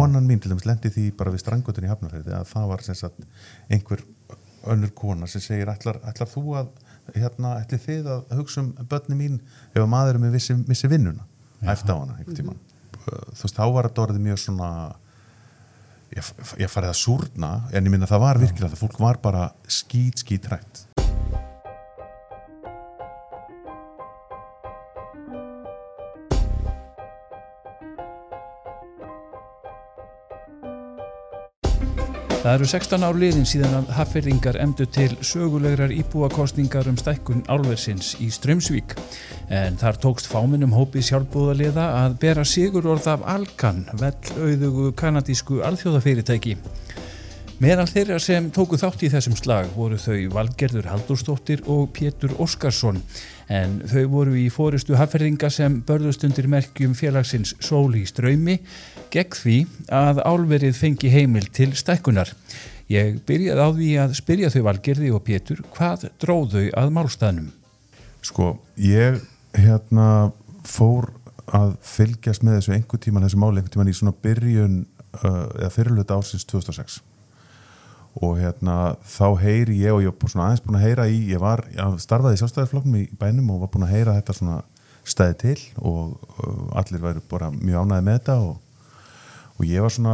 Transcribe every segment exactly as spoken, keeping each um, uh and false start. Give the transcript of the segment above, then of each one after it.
konan mín til dæmis lendi því bara við strandgötuna í Hafnarfirði að það var sem sagt einhver önnur kona sem segir ætlar, ætlar þú að hérna, ætli þið að hugsa um börni mín ef að maður er með vissi, vissi vinnuna eftir á hana einhvern tímann mm-hmm. þú veist, þá var þetta orðið mjög svona ég, ég farið að súrna en ég minna það var virkilega það fólk var bara skít skít hrætt. Það eru sextán ár liðin síðan að Hafnfirðingar efndu til sögulegrar íbúakosningar um stækkun álversins í Straumsvík. En þar tókst fámennum hópi sjálfboðaliða að bera sigurorð af Alcan, vellauðugu kanadísku alþjóðafyrirtæki. Meðal þeirra sem tóku þátt í þessum slag voru þau Valgerður Halldórsdóttir og Pétur Óskarsson, en þau voru í forystu Hafnfirðinga sem börðust undir merkjum félagsins Sól í Straumi gegn því að álverið fengi heimild til stækkunar. Ég byrjaði á því að spyrja þau Valgerði og Pétur hvað dróð þau að málstaðnum. Sko, ég hérna fór að fylgjast með þessu einhver tíman, þessu máli einhver tíman í svona byrjun uh, eða fyrirluta ársins tvö þúsund og sex. Og hérna þá heyri ég og ég var svona aðeins búin að heyra í, ég var, ég starfaði í Sjálfstæðisflokknum í bænum og var búin að heyra þetta svona stæði til og uh, allir væru bara mjög ánægði með þetta og, og ég var svona,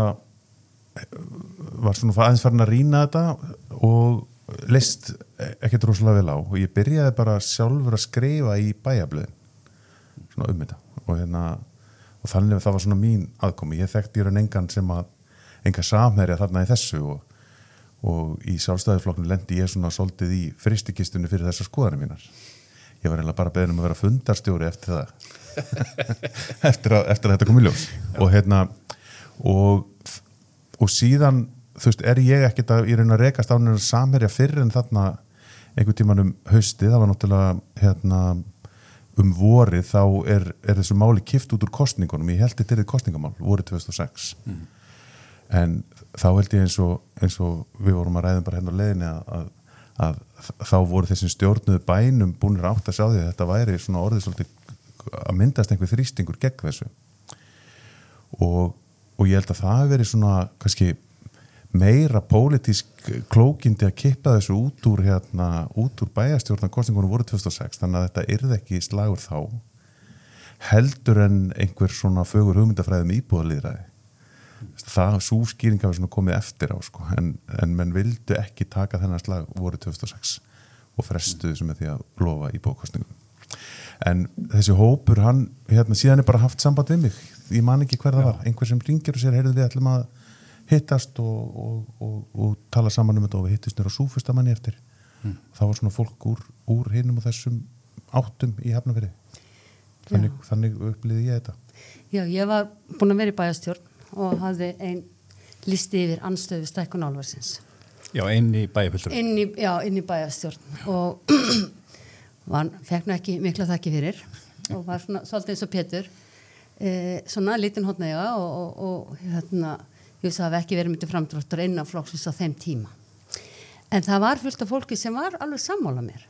var svona aðeins farin að rýna þetta og list ekkert rosalega vel á og ég byrjaði bara sjálfur að skrifa í bæjarblöðin, svona um þetta og hérna, og þannig að það var svona mín aðkomi, ég þekkti í raun engan sem að, enga samherja þarna í þessu og og í Sjálfstæðisflokknum lendi ég svona svolítið í frystikistunni fyrir þessar skoðanir mínar. Ég var eiginlega bara beðin um að vera fundarstjóri eftir það. eftir, að, eftir að þetta kom í ljós. Og hérna, og, og síðan, þú veist, er ég ekkert að, ég reyna að rekast á hennar samherja fyrr en þarna einhvern tímann um haustið, það var náttúrulega, hérna, um vorið, þá er, er þessu máli kipt út úr kosningunum. Ég held þetta er kosningamál, vorið tvö þúsund og sex. Mm. En þá held ég eins og, eins og við vorum að ræða bara hérna á leiðinni að, að, að þá voru þessum stjórnuðu bænum búnir átt að sjá því að þetta væri svona orðið svolítið að myndast einhver þrýstingur gegn þessu og, og ég held að það hafi verið svona kannski meira pólitísk klókindi að kippa þessu út úr hérna, út úr bæjarstjórnarkosningunum voru tvö þúsund og sex þannig að þetta yrði ekki slagur þá heldur en einhver svona fögur hugmyndafræði um íbúðalýðræði. Það svo skýring hafi svona komið eftir á sko, en, en menn vildu ekki taka þennan slag voru tvö þúsund og sex og frestuðu sem er því að lofa í bókostningum. En þessi hópur, hann, hérna, síðan er bara haft samband við mig, ég man ekki hver það var, einhver sem ringir og sér, heyrðu við ætlum að hittast og, og, og, og tala saman um þetta og við hittist nýra á Súfustamanni eftir. Mm. Það var svona fólk úr, úr hinum og þessum áttum í Hafnarfirði. Þannig, þannig upplýði ég þetta. Já, ég var búin að vera í bæjarstjórn og hafði ein listi yfir andstöðu stækkun álversins. Já, inn í bæjarfulltrúa. Inn í, já, inn í bæjarstjórn og var, fekk nú ekki mikla þakki fyrir og var svona svolítið eins og Pétur, eh, svona lítinn hornauga og, og, og hérna, ég veist að það hafi ekki verið myndið framdráttur innan flokksins á þeim tíma. En það var fullt af fólki sem var alveg sammála mér.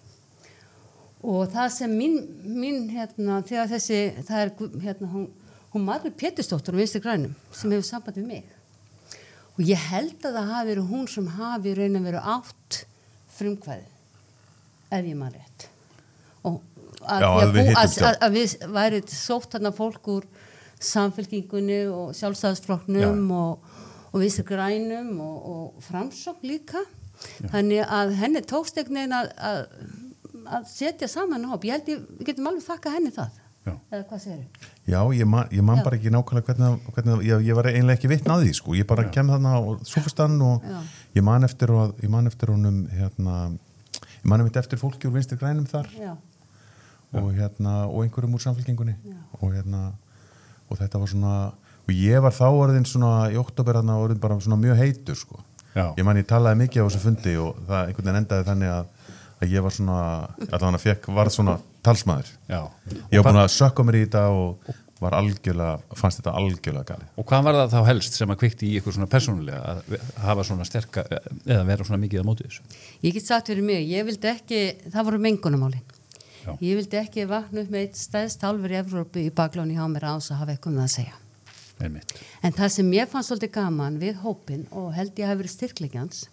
Og það sem mín, mín hérna, þegar þessi, það er, hérna, hún hún Margrét Pétursdóttir og Vinstri grænum sem hefur samband við mig og ég held að það hafi verið hún sem hafi raun að vera átt frumkvæði ef ég man rétt og að, Já, að, við, bú, hittum, að, að við værið sótt þarna fólk úr Samfylkingunni og Sjálfstæðisflokknum og, og Vinstri grænum og, og Framsókn líka. Já. Þannig að henni tókst einhvern veginn að, að, að setja saman hóp. Ég held ég, við getum alveg þakka henni það. Já. Eða hvað segir þau? Já, ég man, ég man bara ekki nákvæmlega hvernig, hvernig ég, ég var eiginlega ekki vitna að því sko. Ég bara kem þarna á Súfustann og Já. ég man eftir og ég man eftir honum hérna, ég man eftir fólki úr Vinstri grænum þar Já. og hérna og einhverjum úr Samfylkingunni og hérna og þetta var svona og ég var þá orðin svona í október hérna orðin bara svona mjög heitur sko. Ég man ég talaði mikið á þessu fundi og það einhvern veginn endaði þannig að að ég var svona, allavega fekk, var svona talsmaður. Já. Ég var búin að sökka mér í þetta og var algjörlega, fannst þetta algjörlega gali. Og hvað var það þá helst sem að kveikti í ykkur svona persónulega að hafa svona sterka, eða vera svona mikið á móti þessu? Ég get sagt fyrir mig, ég vildi ekki, það voru mengunarmálin. Já. Ég vildi ekki vakna upp með eitt stæðst álver í Evrópu í bakláni hjá mér ás að hafa eitthvað um það að segja. Einmitt. En það sem ég fannst svolítið gaman við hópin og held ég hafi verið styrkleikjans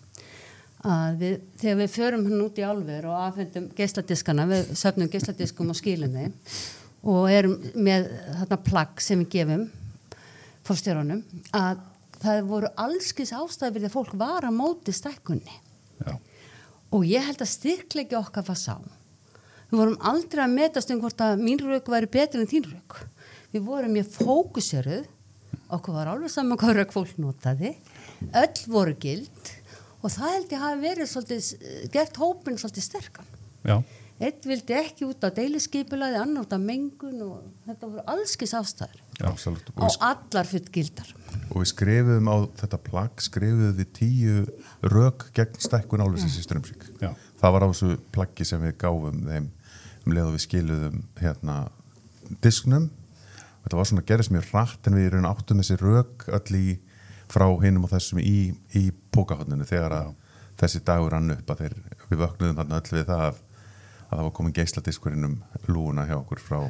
að við, þegar við förum hann út í álver og afhendum geisladiskana, við söfnum geisladiskum og skilum þeim og erum með þarna plagg sem við gefum forstjórunum, að það voru allskis ástæður fyrir að fólk var að móti stækkunni. Já. Og ég held að styrkleiki okkar var sá. Við vorum aldrei að metast um hvort að mín rök væri betur en þín rök. Við vorum mjög fókuseruð, okkur var alveg saman hvað rök fólk notaði, öll voru gild og það held ég hafi verið svolítið, gert hópin svolítið sterkan. Já. Einn vildi ekki út á deiliskeipulagi, annar út á mengun og þetta voru allskis ástæður. Já, absolutt. Á allar fullgildar. Og við skrifuðum á þetta plagg, skrifuðum við tíu rök gegn stækkun álversins í Straumsvík. Já. Það var á þessu plaggi sem við gáfum þeim um leið og við skiluðum hérna disknum. Þetta var svona, gerðist mjög hratt en við erum áttum þessi rök öll í frá hinum og þessum í, í pókahotninu þegar að þessi dagur rann upp að þeir, við vöknuðum þarna öll við það að, að það var komin geisladiskurinn um lúuna hjá okkur frá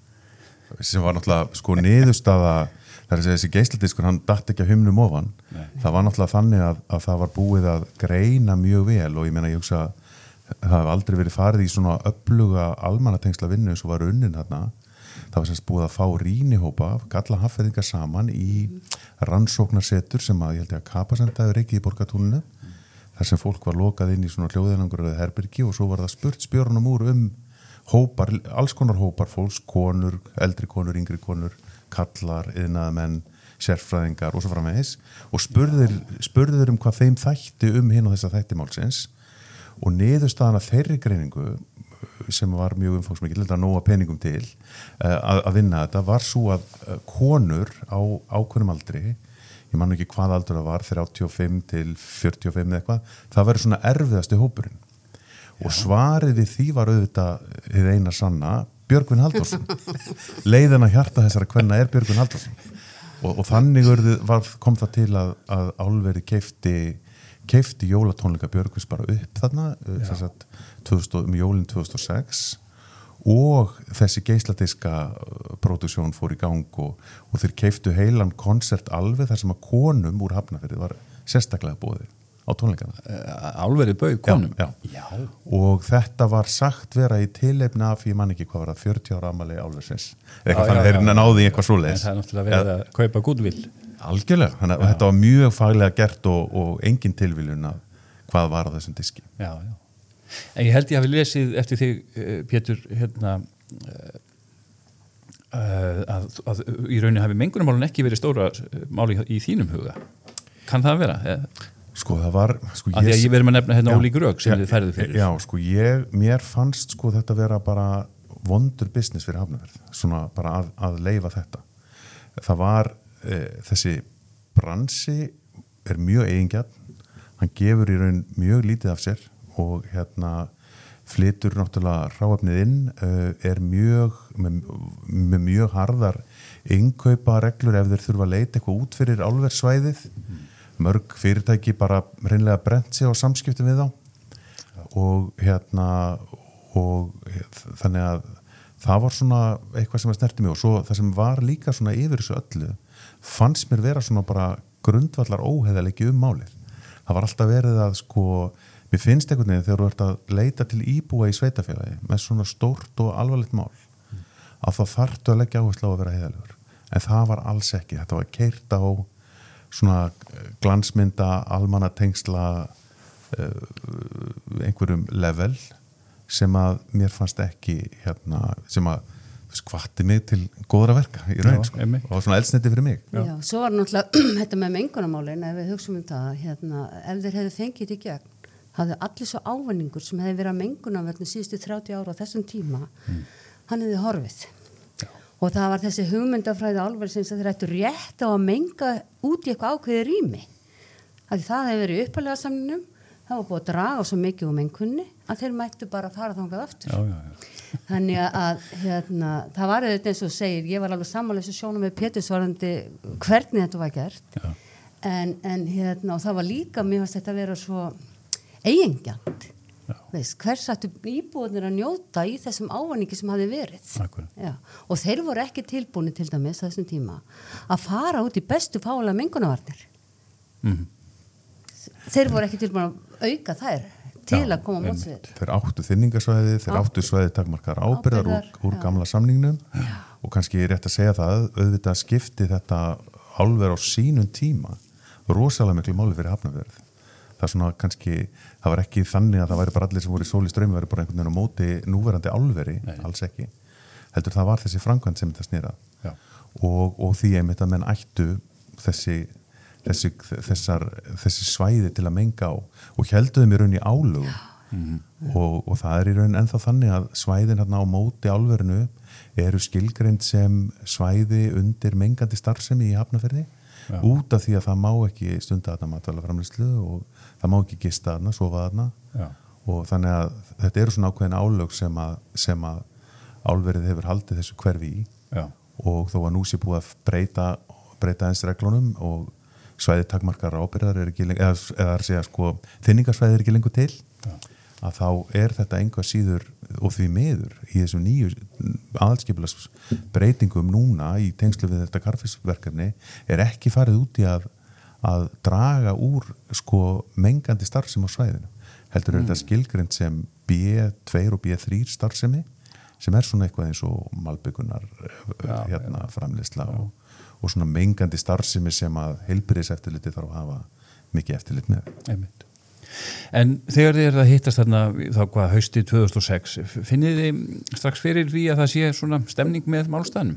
sem var náttúrulega sko niðurstaða það er að segja þessi geisladiskur hann datt ekki að humnum ofan. Nei. Það var náttúrulega þannig að, að það var búið að greina mjög vel og ég meina ég hugsa það hef aldrei verið farið í svona öfluga almannatengsla vinnu sem var unnin þarna. Það var semst búið að fá rýnihópa galla hafnfirðinga saman í rannsóknarsetur sem að ég held ég að Kapasenda reikið í Borgartúninu þar sem fólk var lokað inn í svona hljóðinangur eða herbergi og svo var það spurt spjörunum úr um hópar, alls konar hópar fólks, konur, eldri konur, yngri konur, kallar, iðnaðarmenn, sérfræðingar og svo framvegis og spurður, spurður um hvað þeim þætti um hinn og þessa þætti málsins og niðurstaðan að þeirri greiningu sem var mjög umfangsmikil, þetta nóga peningum til að, að vinna þetta var svo að konur á ákveðnum aldri, ég man ekki hvað aldur það var, þrjátíu og fimm til fjörutíu og fimm eða eitthvað, það verður svona erfiðasti hópurinn. Já. Og svarið við því var auðvitað hið eina sanna, Björgvin Halldórsson. Leiðin að hjarta þessara kvenna er Björgvin Halldórsson. Og, og þannig var, kom það til að, að álverið keypti keypti jólatónleika Björgvins bara upp þarna þess að tvöþúsund, um jólin tvö þúsund og sex og þessi geisladiska pródúksjón fór í gang og, og þeir keyptu heilan konsert alveg þar sem að konum úr Hafnarfirði var sérstaklega boðið á tónleikana. Álverið bauð konum? Já, já. Já. Og þetta var sagt vera í tilefni af, ég man ekki hvað var það, fjörutíu ára afmæli álversins. Eitthvað þannig þeir náði eitthvað svoleiðis. En það er náttúrulega verið að kaupa goodwill. Algjörlega, þannig að þetta var mjög faglega gert og, og engin tilviljun að hvað var á þessum diski. Já, já. En ég held ég hafi lesið eftir þig, Pétur, hérna, uh, að, að í rauninni hafi mengunarmálun ekki verið stóra máli í þínum huga. Kann það vera? Sko það var... Sko, að því að ég verðum að nefna hérna ólík rök sem ja, þið færðu fyrir. Já, sko ég, mér fannst sko þetta vera bara vondur business fyrir Hafnarfjörð, svona bara að, að leyfa þetta. Það var... þessi bransi er mjög eigingjarn, hann gefur í raun mjög lítið af sér og hérna flytur náttúrulega hráefnið inn, er mjög með, með mjög harðar innkaupa reglur ef þeir þurfa að leita eitthvað út fyrir álverssvæðið, mm. mörg fyrirtæki bara hreinlega brent sig á samskiptum við þá ja. og hérna og þannig að það var svona eitthvað sem að snerti mig og svo það sem var líka svona yfir þessu öllu fannst mér vera svona bara grundvallar óheðalegi um málið. Það var alltaf verið að sko, mér finnst einhvern veginn þegar þú ert að leita til íbúa í sveitafélagi með svona stórt og alvarlegt mál mm. að þá þarftu að leggja áherslu á að vera heiðalegur. En það var alls ekki. Þetta var keyrt á svona glansmynda, almannatengsla uh, einhverjum level sem að mér fannst ekki hérna, sem að hvatti mig til góðra verka í raun sko. Og svona eldsneiti fyrir mig. Já, Já svo var náttúrulega þetta með mengunarmálin ef við hugsaum um það, hérna, ef þeir hefðu fengið í gegn, hafði allir svo ávinningur sem hefði verið að mengunarverðin síðustu þrjátíu ára á þessum tíma, mm. hann hefði horfið. Já. Og það var þessi hugmyndafræði álversins að þeir ættu rétt á að menga út í eitthvað ákveði rými. Að það hefði verið uppalega samningnum, það var búið að draga svo mikið um mengunni að þeir mættu bara að fara þangað aftur. Já, já, já. Þannig að hérna, það var auðvitað eins og segir, ég var alveg sammála þessu sjónum með Péturs varðandi hvernig þetta var gert en, en hérna, og það var líka, mér fannst þetta að vera svo eigingjant. veist, hvers ættu íbúðunir að njóta í þessum ávanningi sem hafði verið. Akkurat. Já. Og þeir voru ekki tilbúni til dæmis á þessum tíma að fara út í bestu fálega mengunarvarnir. Mm. Þeir voru ekki tilbúin að auka þær til já, að koma á mótsvið. Þeir áttu þynningasvæði, þeir áttu svæði takmarkar ábyrðar úr, úr gamla samningnum já. Og kannski er rétt að segja það, auðvitað skipti þetta álver á sínum tíma rosalega miklu máli fyrir Hafnarfjörð. Það er svona kannski, það var ekki þannig að það væri bara allir sem voru í sól í straumi væri bara einhvern veginn á móti núverandi álveri, Nei. alls ekki. Heldur það var þessi framkvæmd sem þetta snýra og, og því einmitt að menn ættu þessi Þessi, þessar, þessi svæði til að menga á og helduðum í raun í álugum mm. og, og það er í raun ennþá þannig að svæðin hérna á móti álverinu eru skilgreind sem svæði undir mengandi starfsemi í Hafnarfirði Já. Út af því að það má ekki stunda þarna matvælaframleiðslu og það má ekki gista þarna, sofa þarna Já. Og þannig að þetta eru svona ákveðin álög sem að, sem að álverið hefur haldið þessu hverfi í Já. Og þó að nú sé búið að breyta, breyta eins reglunum og svæði takmarkar ábyrðar er ekki lengur, eða, eða að segja sko þynningarsvæði er ekki lengur til ja. Að þá er þetta einhvað síður og því miður í þessum nýju aðalskipulags breytingum núna í tengslu við þetta Karfisverkefni er ekki farið út í að, að draga úr sko mengandi starfsemi á svæðinu heldur er mm. þetta skilgreind sem B tvö og B þrjú starfsemi sem er svona eitthvað eins og malbyggunar ja, hérna ja. Framleiðsla ja. og og svona mengandi starfsemi sem að heilbrigðiseftirliti þarf að hafa mikið eftirlit með. Einmitt. En þegar þið er að hittast þarna þá hvað haustið tvö þúsund og sex, finnið þið strax fyrir því að það sé svona stemning með málstæðnum?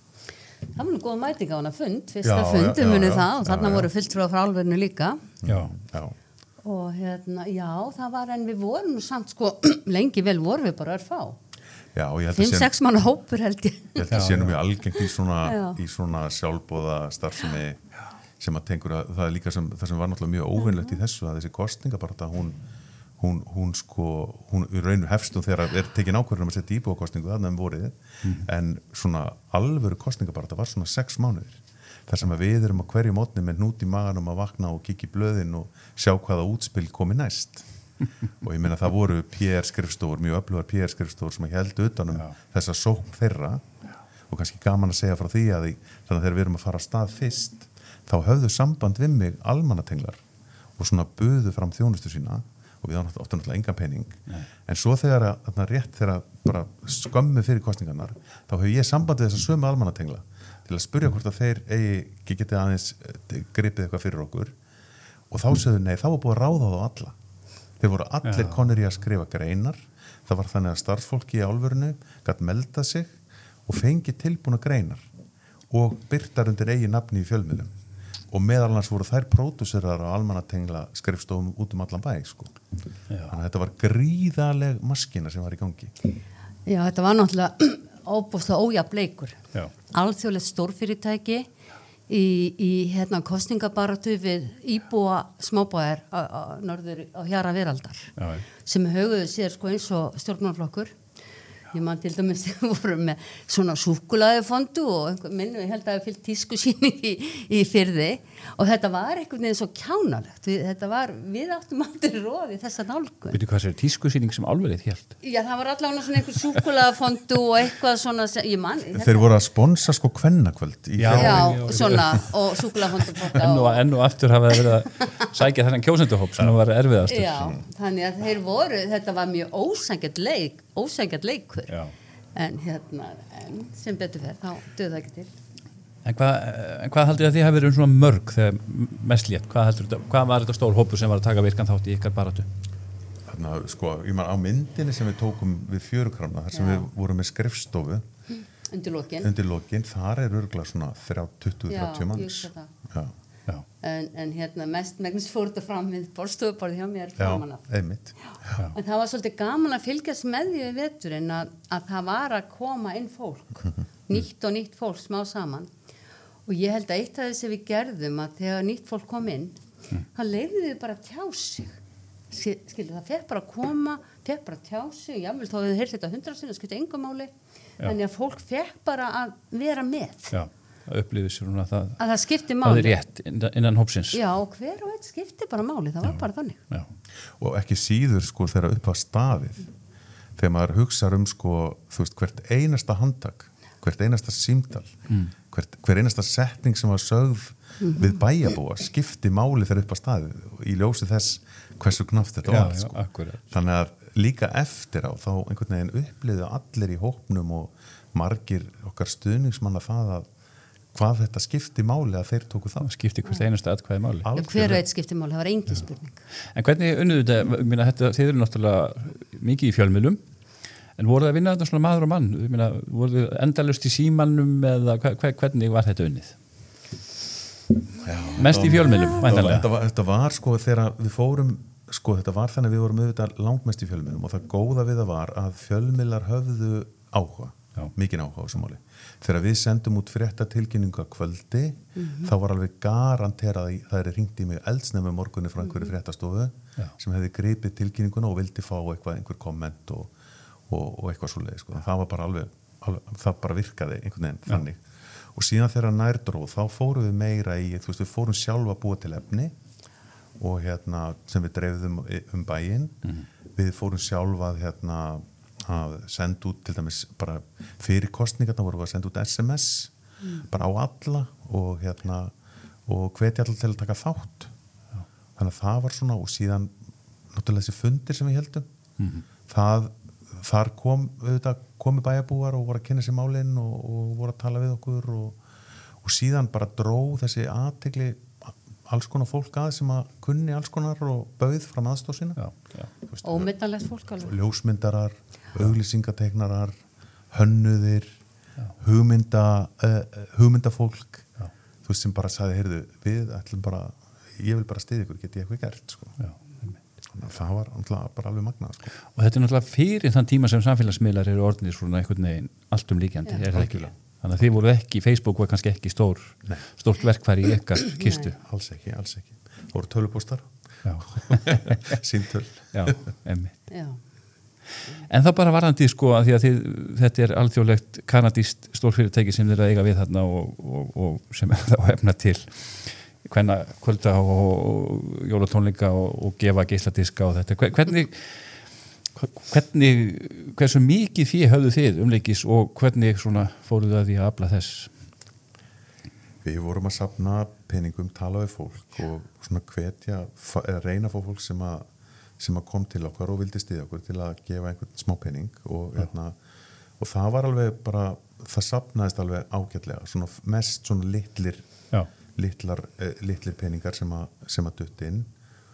Það var nú góð mæting á hana fund, fyrsta fund um unni það og þarna já, voru fulltrúar frá álverinu líka. Já, já. Og hérna, já, það var en við vorum samt sko lengi vel vorum við bara að fá. Já, fimm sex manna hópur held ég. Ég held að sé nú mjög algengt í svona, í svona sjálfboða starfsemi sem að tengur að það er líka sem, það sem var náttúrulega mjög óvinnlegt í þessu að þessi kostningabarata hún, hún, hún sko, hún í rauninu hefstum þegar er tekin ákvörðun um að setja íbúakostningu þarna um vorið mm. en svona alvöru kostningabarata var svona sex mánuðir. Þar sem að við erum á hverju mótni með hnút í maganum að vakna og kíkja í blöðin og sjá hvaða útspil komi næst. Og ég meina það voru P R-skrifstofur, mjög öflugar P R-skrifstofur sem að héldu utanum Já. Þessa sókn þeirra Já. Og kannski gaman að segja frá því að því, þannig að þegar við erum að fara að stað fyrst þá höfðu samband við mig almannatenglar og svona buðu fram þjónustu sína og við áttum náttúrulega engan pening Nei. En svo þegar að, að rétt þegar bara skömmu fyrir kostningarnar þá hefur ég samband við þessa sömu almannatengla til að spurja hvort að þeir eigi ekki getið aðeins gripið eitthvað fyrir okkur og þá sögðu nei, þá var búið að ráða þá alla Þeir voru allir Já. Konur í að skrifa greinar. Það var þannig að starfsfólki í álverinu gat melda sig og fengi tilbúna greinar og byrtar undir eigin nafni í fjölmiðlum. Og meðal annars voru þær pródúserar á almannatengla skrifstofum út um allan bæ, sko. Þannig að þetta var gríðaleg maskína sem var í gangi. Já, þetta var náttúrulega óbúslega ójafn leikur. Alþjóðlegt stórfyrirtæki í, í hérna kostningabaratu við íbúa smábæðar á, á norður á hjara veraldar Já, sem höguðu sér sko eins og stjórnmálaflokkur ég man til dæmis voru með svona súkkulaðifondu og einhver minnu ég held að það fyllt tískusýning í, í Firði og þetta var einhvern veginn svo kjánalegt við, þetta var, við áttum aldrei roði þessa nálgun. Veitu hvað sér tískusýning sem álverið hélt? Já, það var allavega svona einhver súkkulaðifondu og eitthvað svona sem, ég man Þeir þetta... voru að sponsa sko kvennakvöld Já, já, já svona og súkkulaðifondu enn og, enn og aftur hafa það verið að sækja þennan kjósenduhóp sem var erfiðastur. Já, þannig að þeir voru, þetta var mjög ósækjart leik ósækjart leikur en hérna, en sem betur fer þá döðu það ekki til En hvað, en hvað heldur þið að þið hafi verið svona mörg þegar mest létt, hvað heldur þetta hvað var þetta stór hópur sem var að taka virkan þátt í ykkar baráttu? Þarna, sko, ég man á myndinni sem við tókum við fjörukramna, þar sem Já. Við vorum með skrifstofu undir lokin, undir lokin þar er örugglega svona tuttugu til þrjátíu manns Já, Já. En, en hérna mest megnis fór þetta fram við borðstofuborði hjá mér framan af. Einmitt. Já. En það var svolítið gaman að fylgjast með því við veturinn að, að það var að koma inn fólk, nýtt og nýtt fólk smá saman og ég held að eitt af þess að við gerðum að þegar nýtt fólk kom inn, mm. það leiði þau bara að tjá sig. Skilur, það fekk bara að koma, fekk bara að tjá sig, jável þá hefur heyrt þetta hundrað sinni, það skipti engu máli, þannig að fólk fekk bara að vera með. Já. upplifir sér hún að það, að það skipti það máli er rétt innan, innan hópsins. já, hver og eitt skipti bara máli, það var bara þannig Já. og ekki síður sko þegar upp að staðið þegar maður hugsa um sko þú veist hvert einasta handtak hvert einasta símtal mm. hvert, hver einasta setning sem var sögð mm-hmm. við bæjarbúa skipti máli þegar upp að staðið í ljósi þess hversu knaft þetta Já, var já, sko. akkurat. Þannig að líka eftir á þá einhvern veginn upplýðu allir í hópnum og margir okkar stuðningsmanna það að hvað þetta skipti máli að þeir tóku það. Það skipti hvert einasta atkvæði máli. já, hver og eitt skipti máli, það var engin spurning En hvernig unnuðu þetta, ég meina, þetta þið eru náttúrulega mikið í fjölmiðlum en voru það að vinna þetta svona maður og mann? Ég meina, voru þið endalaust í símannum eða hvernig var þetta unnið? Já, Mest í fjölmiðlum, væntanlega. Þetta var, þetta var sko þegar við fórum sko þetta var þannig að við vorum auðvitað langmest í fjölmiðlum og það góða við það var að fjölmiðlar höfðu áhuga, Já. mikinn áhuga á þessu máli. Þegar við sendum út fréttatilkynningu að kvöldi mm-hmm. þá var alveg garanterað í, það er hringt í mig eldsnemmu morgunni frá einhverju fréttastofu Já. sem hefði gripið tilkynninguna og vildi fá eitthvað, einhver komment og, og, og eitthvað svoleiðis. Sko. Það var bara alveg, alveg, það bara virkaði einhvern veginn þannig. Og síðan þegar nærdróð þá fórum við meira í, þú veist, við fórum sjálfa að búa til efni og hérna sem við dreifðum um bæinn mm. við fórum sjálfa að hérna að senda út til dæmis bara fyrir kostningarna vorum við að senda út S M S mm. bara á alla og hérna og hvetja allir til að taka þátt Já. Þannig að það var svona og síðan náttúrulega þessi fundir sem við heldum mm. það, þar kom auðvitað komi bæjarbúar og voru að kynna sér málin og, og voru að tala við okkur og, og síðan bara dró þessi athygli alls konar fólk að sem að kunni alls konar og bauð fram aðstóð sína. Ómetanlegt fólk alveg. Ljósmyndarar, auglýsingateiknarar, hönnuðir, hugmynda, uh, hugmyndafólk, Já. Þú veist sem bara sagði, heyrðu, við ætlum bara, ég vil bara styðja ykkur, get ég eitthvað gert, sko. Já. Það var bara alveg magnað, sko. Og þetta er náttúrulega fyrir þann tíma sem samfélagsmiðlar eru orðnir svona einhvern veginn allt um líkjandi, er það ekki? Þannig að þið voru ekki, Facebook var kannski ekki stór, stórt verkfæri í ykkar kistu. Nei, alls ekki, alls ekki. Það voru tölupóstar, síntöl. Já, emmi. Já. En það bara varðandi sko að því að þið, þetta er alþjóðlegt kanadískt stórfyrirtæki sem þeir að eiga við þarna og, og, og sem er þá hefna til hvenna kvölda og jólatónleika og, og gefa geisladiska og þetta. Hvernig... Hvernig, hversu mikið því höfðu þið umleikis og hvernig svona fóruð það því að afla þess? Við vorum að safna peningum, tala við fólk og svona hvetja, eða reyna fór fólk sem að, sem að kom til okkar og vildi styðja okkur til að gefa einhvern smá pening og, hérna, og það var alveg bara, það safnaðist alveg ágætlega, svona mest svona litlir, litlar, eh, litlir peningar sem að, sem að dutt inn.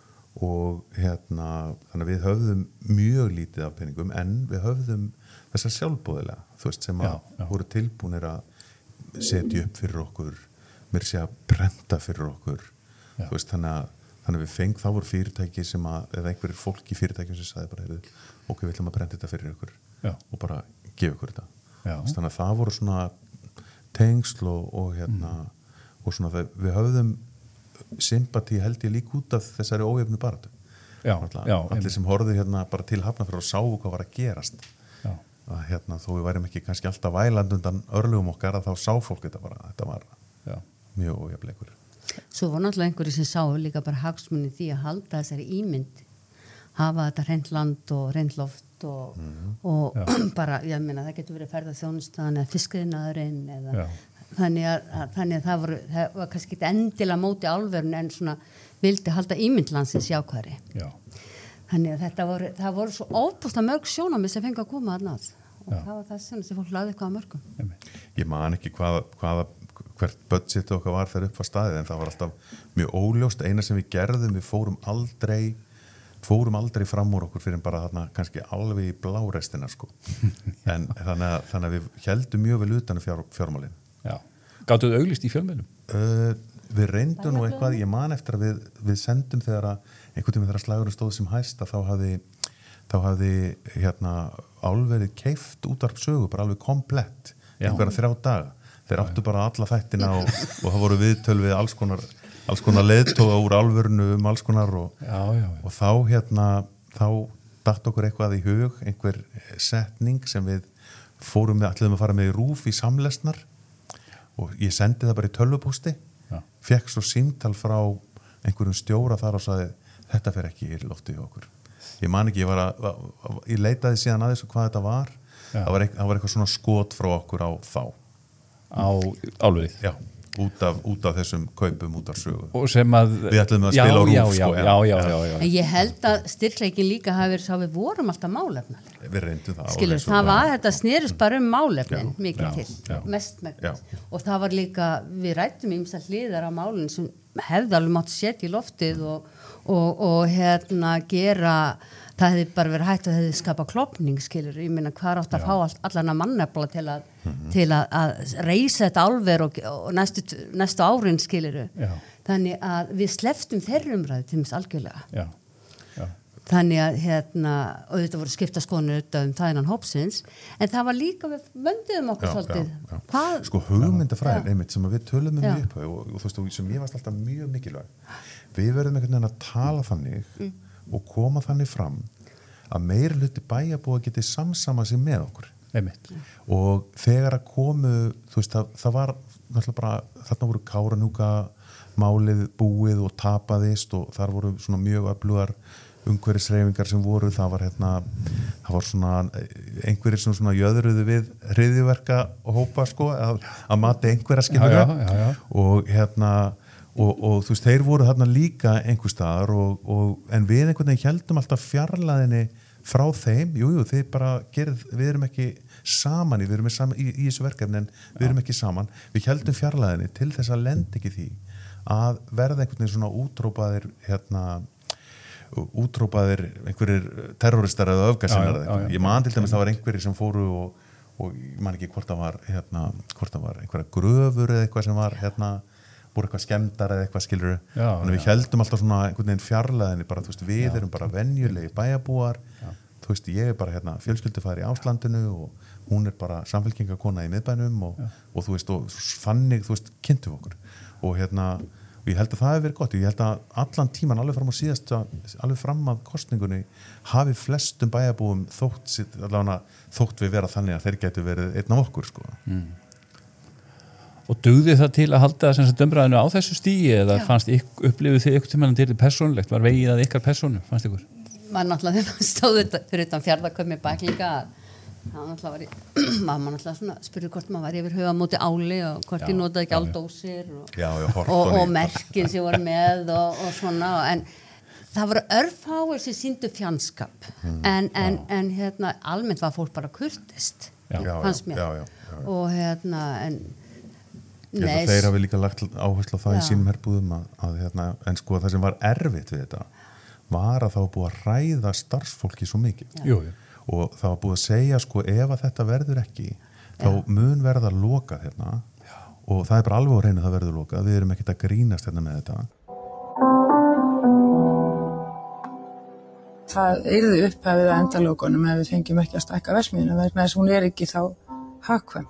Og hérna, þannig að við höfðum mjög lítið af peningum en við höfðum þessa sjálfbóðilega, þú veist, sem að já, já. voru tilbúnir að setja upp fyrir okkur, mér sé að prenta fyrir okkur, já. Þú veist, þannig að, þannig að við feng, þá voru fyrirtæki sem að, eða einhverjir fólk í fyrirtækjum sem sagði bara, ok, við ætlum að prenta þetta fyrir okkur já. Og bara gefa okkur þetta. Veist, þannig að það voru svona tengsl og, og hérna, mm. og svona það, við höfðum sympati held ég líka út af þessari ójöfnu baratu. Já, já, allir sem horfðu hérna bara til Hafnarfjarðar og sáu hvað var að gerast. Já. Að hérna þó við værum ekki kannski alltaf vælandi undan örlugum okkar að þá sá fólk þetta bara, þetta var já. Mjög ójöfleikur. Svo var náttúrulega einhverju sem sáu líka bara hagsmunni því að halda þessari ímynd, hafa þetta hreint land og hreint loft og, mm. og bara, ég meina það getur verið ferðaþjónustan eða fiskiðnaðurinn eða já. Þannig að, að, þannig að það, voru, það var kannski ekki endilega móti álverun en svona vildi halda ímyndlandsins jákvæðri. Já. Þannig að þetta voru, það voru svo óbúslega mörg sjónamið sem fengi að koma að nátt og Já. Það var það sem fólk laði eitthvað að mörgum. Ég man ekki hvaða, hvaða, hvert budget okkar var þegar upp á staðið en það var alltaf mjög óljóst. Eina sem við gerðum, við fórum aldrei, fórum aldrei fram úr okkur fyrir bara þarna kannski alveg í blárestina sko. En þannig að, þannig að við heldum mjög vel utan fjár, fjármálinn. Já. Gátuðu auglýst í fjölmiðlum? Uh, við reyndum nú eitthvað, ég man eftir að við, við sendum þegar að einhvern tíma þegar slagurinn stóð sem hæst að þá hafði, þá hafði hérna álverið keypt útvarpssögu bara alveg komplett einhverja þrjá daga. Þeir áttu bara alla þættina og, og það voru viðtöl við alls konar, alls konar leiðtoga úr álverinu um alls konar og, já, já, já. Og þá hérna, þá datt okkur eitthvað í hug, einhver setning sem við fórum með, ætluðum að fara með í rúf í samlesnar og ég sendi það bara í tölvupósti, fekk svo símtal frá einhverjum stjóra þar og sagði þetta fer ekki í loftið hjá okkur. Ég man ekki, ég var að, að ég leitaði síðan aðeins hvað þetta var. Það var, það var eitthvað svona skot frá okkur á þá. Á álverið? Já, út af, út af þessum kaupum út af sögu. Og sem að... Við ætlum að spila á rúf, sko. Já, já, já, já, já. En ég held að styrkleikin líka hafi verið sá við vorum alltaf málefnar. Við reyndum það. Skilur, það var, þetta snerist bara um málefnin já, mikið já, til, já. mest megnis. Og það var líka, við rættum ýmsa hliðar á málun sem hefði alveg mátt setja í loftið og, og, og hérna gera... Það hefði bara verið hægt að hefði skapa klopning, skilur, ég meina hvað átt að já. Fá all, allan að mannefla til að, mm-hmm. til að, að reysa þetta álver og, og næstu, næstu árin, skilur. Þannig að við sleftum þeirra umræði til þess algjörlega. Já. Já. Þannig að, hérna, og þetta voru skipta skoðanir auðvitað um það innan hópsins, en það var líka, við vönduðum okkur já, svolítið. Já, já. Hvað? Sko hugmyndafræðin, einmitt, sem við tölum um upp og, og þú veist, sem ég varst alltaf mjög mikilvæg. Við verðum einhvern veginn að tala þannig mm. og koma þannig fram að meiri hluti bæjarbúa geti samsama sig með okkur. Einmitt. Og þegar að komu, þú veist, það, það var náttúrulega bara, þarna voru Kárahnjúka málið búið og tapaðist og þar voru svona mjög öflugar umhverfisreifingar sem voru, það var hérna, það var svona einhverjir sem svona jöðruðu við hryðjuverka og hópa sko, að, að mati einhverja skilur já, já, já, já. og hérna Og, og þú veist, þeir voru þarna líka einhver staðar og, og, en við einhvern veginn heldum alltaf fjarlæðinni frá þeim, jújú, jú, þið bara gerð, við erum ekki saman í, við erum saman, í, í þessu verkefni en við erum ekki saman, við heldum fjarlæðinni til þess að lenda ekki því að verða einhvern veginn svona útrópaðir hérna, útrópaðir einhverjir terroristar eða öfgasinnar eða eitthvað, ég man til dæmis það var einhverjir sem fóru og, og ég man ekki hvort það var hérna, hvort það var einhverja gröfur eða eitthvað sem var hérna voru eitthvað skemmdar eða eitthvað skilur þannig við heldum alltaf svona einhvern veginn fjarlæðinni bara, þú veist, við já. Erum bara venjulegi bæjarbúar, þú veist, ég er bara hérna fjölskyldufæðir í Áslandinu og hún er bara samfélkingakona í miðbænum og, og þú veist, og þannig, þú veist, kynntum okkur og hérna, og ég held að það hefur verið gott, ég held að allan tíman alveg fram á síðasta, alveg fram að kosningunni hafi flestum bæjarbúum þótt, allavega þótt við vera þannig að þeir gætu verið einn af okkur, sko. Mm. Og dugði það til að halda sem sagt umræðinu á þessu stíi eða já. Fannst ykk, upplifið þið ykkur tímann til persónulegt, var vegið að ykkar persónu, fannst ykkur? Maður náttúrulega þegar maður stóð fyrir utan fjarðarkömmi bæklinga það náttúrulega var ég, maður náttúrulega svona spurði hvort maður var yfir huga móti áli og hvort já, ég notaði ekki áldósir og, já, já, og, og merkin sem voru með og, og svona, en það voru örfáir sem sýndu fjandskap mm, en, en, en hérna almennt var fólk bara kurteist, fannst mér já, já, já, já. Og hérna, en Nei, þeir hafi líka lagt áherslu á það já. Í sínum herbúðum að, að hérna, en sko það sem var erfitt við þetta var að það var búið að ræða starfsfólki svo mikið jú, jú. Og það var búið að segja sko ef að þetta verður ekki þá já. Mun verða að loka hérna já. Og það er bara alveg á hreinu að það verður lokað, við erum ekkert að grínast hérna með þetta. Það yrði upphafið að endalokunum ef við fengjum ekki að stækka verksmiðjuna vegna þess að hún er ekki þá hagkvæm.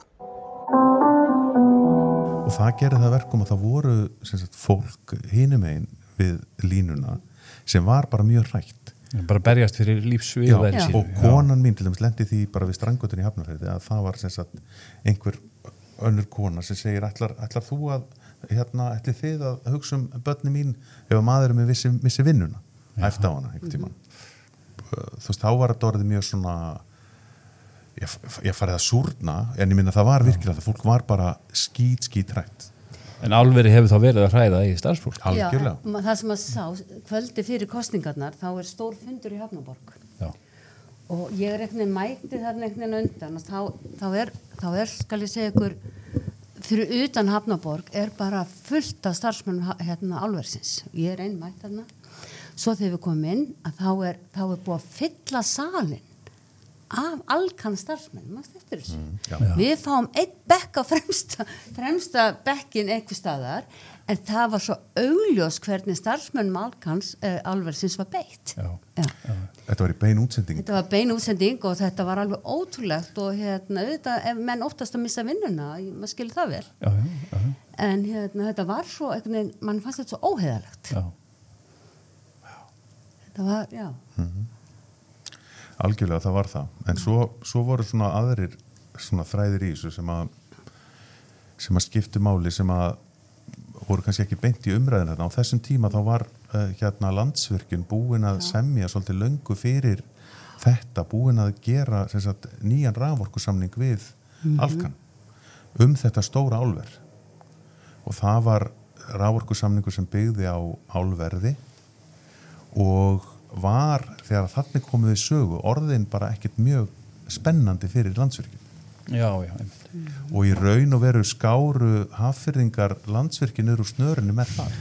Og það gerði það verkum að það voru sem sagt, fólk hinum einn við línuna sem var bara mjög hrætt. Bara berjast fyrir lífsviðværi sínu. Og konan mín til dæmis lendi því bara við Strandgötun í Hafnarfirði að það var sem sagt, einhver önnur kona sem segir ætlar, ætlar þú að, hérna, ætli þið að hugsa um börni mín ef að maðurinn með vissi, vissi vinnuna æfti á hana einhvern tímann. Mm-hmm. Þú veist, þá var þetta orðið mjög svona Ég, ég farið að súrna en ég minna það var virkilega það fólk var bara skít skít hrætt. En álveri hefur þá verið að hræða í starfsfólk? Algjörlega. Já, það sem að sá kvöldi fyrir kosningarnar þá er stór fundur í Hafnarborg já. Og ég er einhvern veginn mæti þarna einhvern veginn undan og þá, þá, er, þá er, skal ég segja ykkur fyrir utan Hafnarborg er bara fullt af starfsmönnum hérna álversins, ég er einn mætt þarna svo þegar við komum inn að þá er, þá er búið að fylla salin af alkan starfsmenn mm, við fáum einn bekk á fremsta, fremsta bekkin einhver staðar en það var svo augljós hvernig starfsmennum alkans eh, álversins var beitt já. Já. Já. Þetta var í bein útsending þetta var bein útsending og þetta var alveg ótrúlegt og hérna, auðvitað, ef menn óttast að missa vinnuna maður skilur það vel já, já, já. En hérna, þetta var svo einhvern, mann fannst þetta svo óheiðalegt já. Þetta var, já mm-hmm. Algjörlega það var það en svo, svo voru svona aðrir svona þræðir í þessu sem að sem að skiptu máli sem að voru kannski ekki beint í umræðin þarna. Á þessum tíma þá var uh, hérna Landsvirkjun búin að semja svolítið löngu fyrir þetta, búin að gera sem sagt, nýjan raforkusamning við mm-hmm. Alcan um þetta stóra álver og það var raforkusamningur sem byggði á álverði og var þegar þannig komið við sögu orðin bara ekkert mjög spennandi fyrir Landsvirkjun. Já, já, einmitt. Og í raun og veru skáru Hafnfirðingar Landsvirkjun niður úr snörunni með það.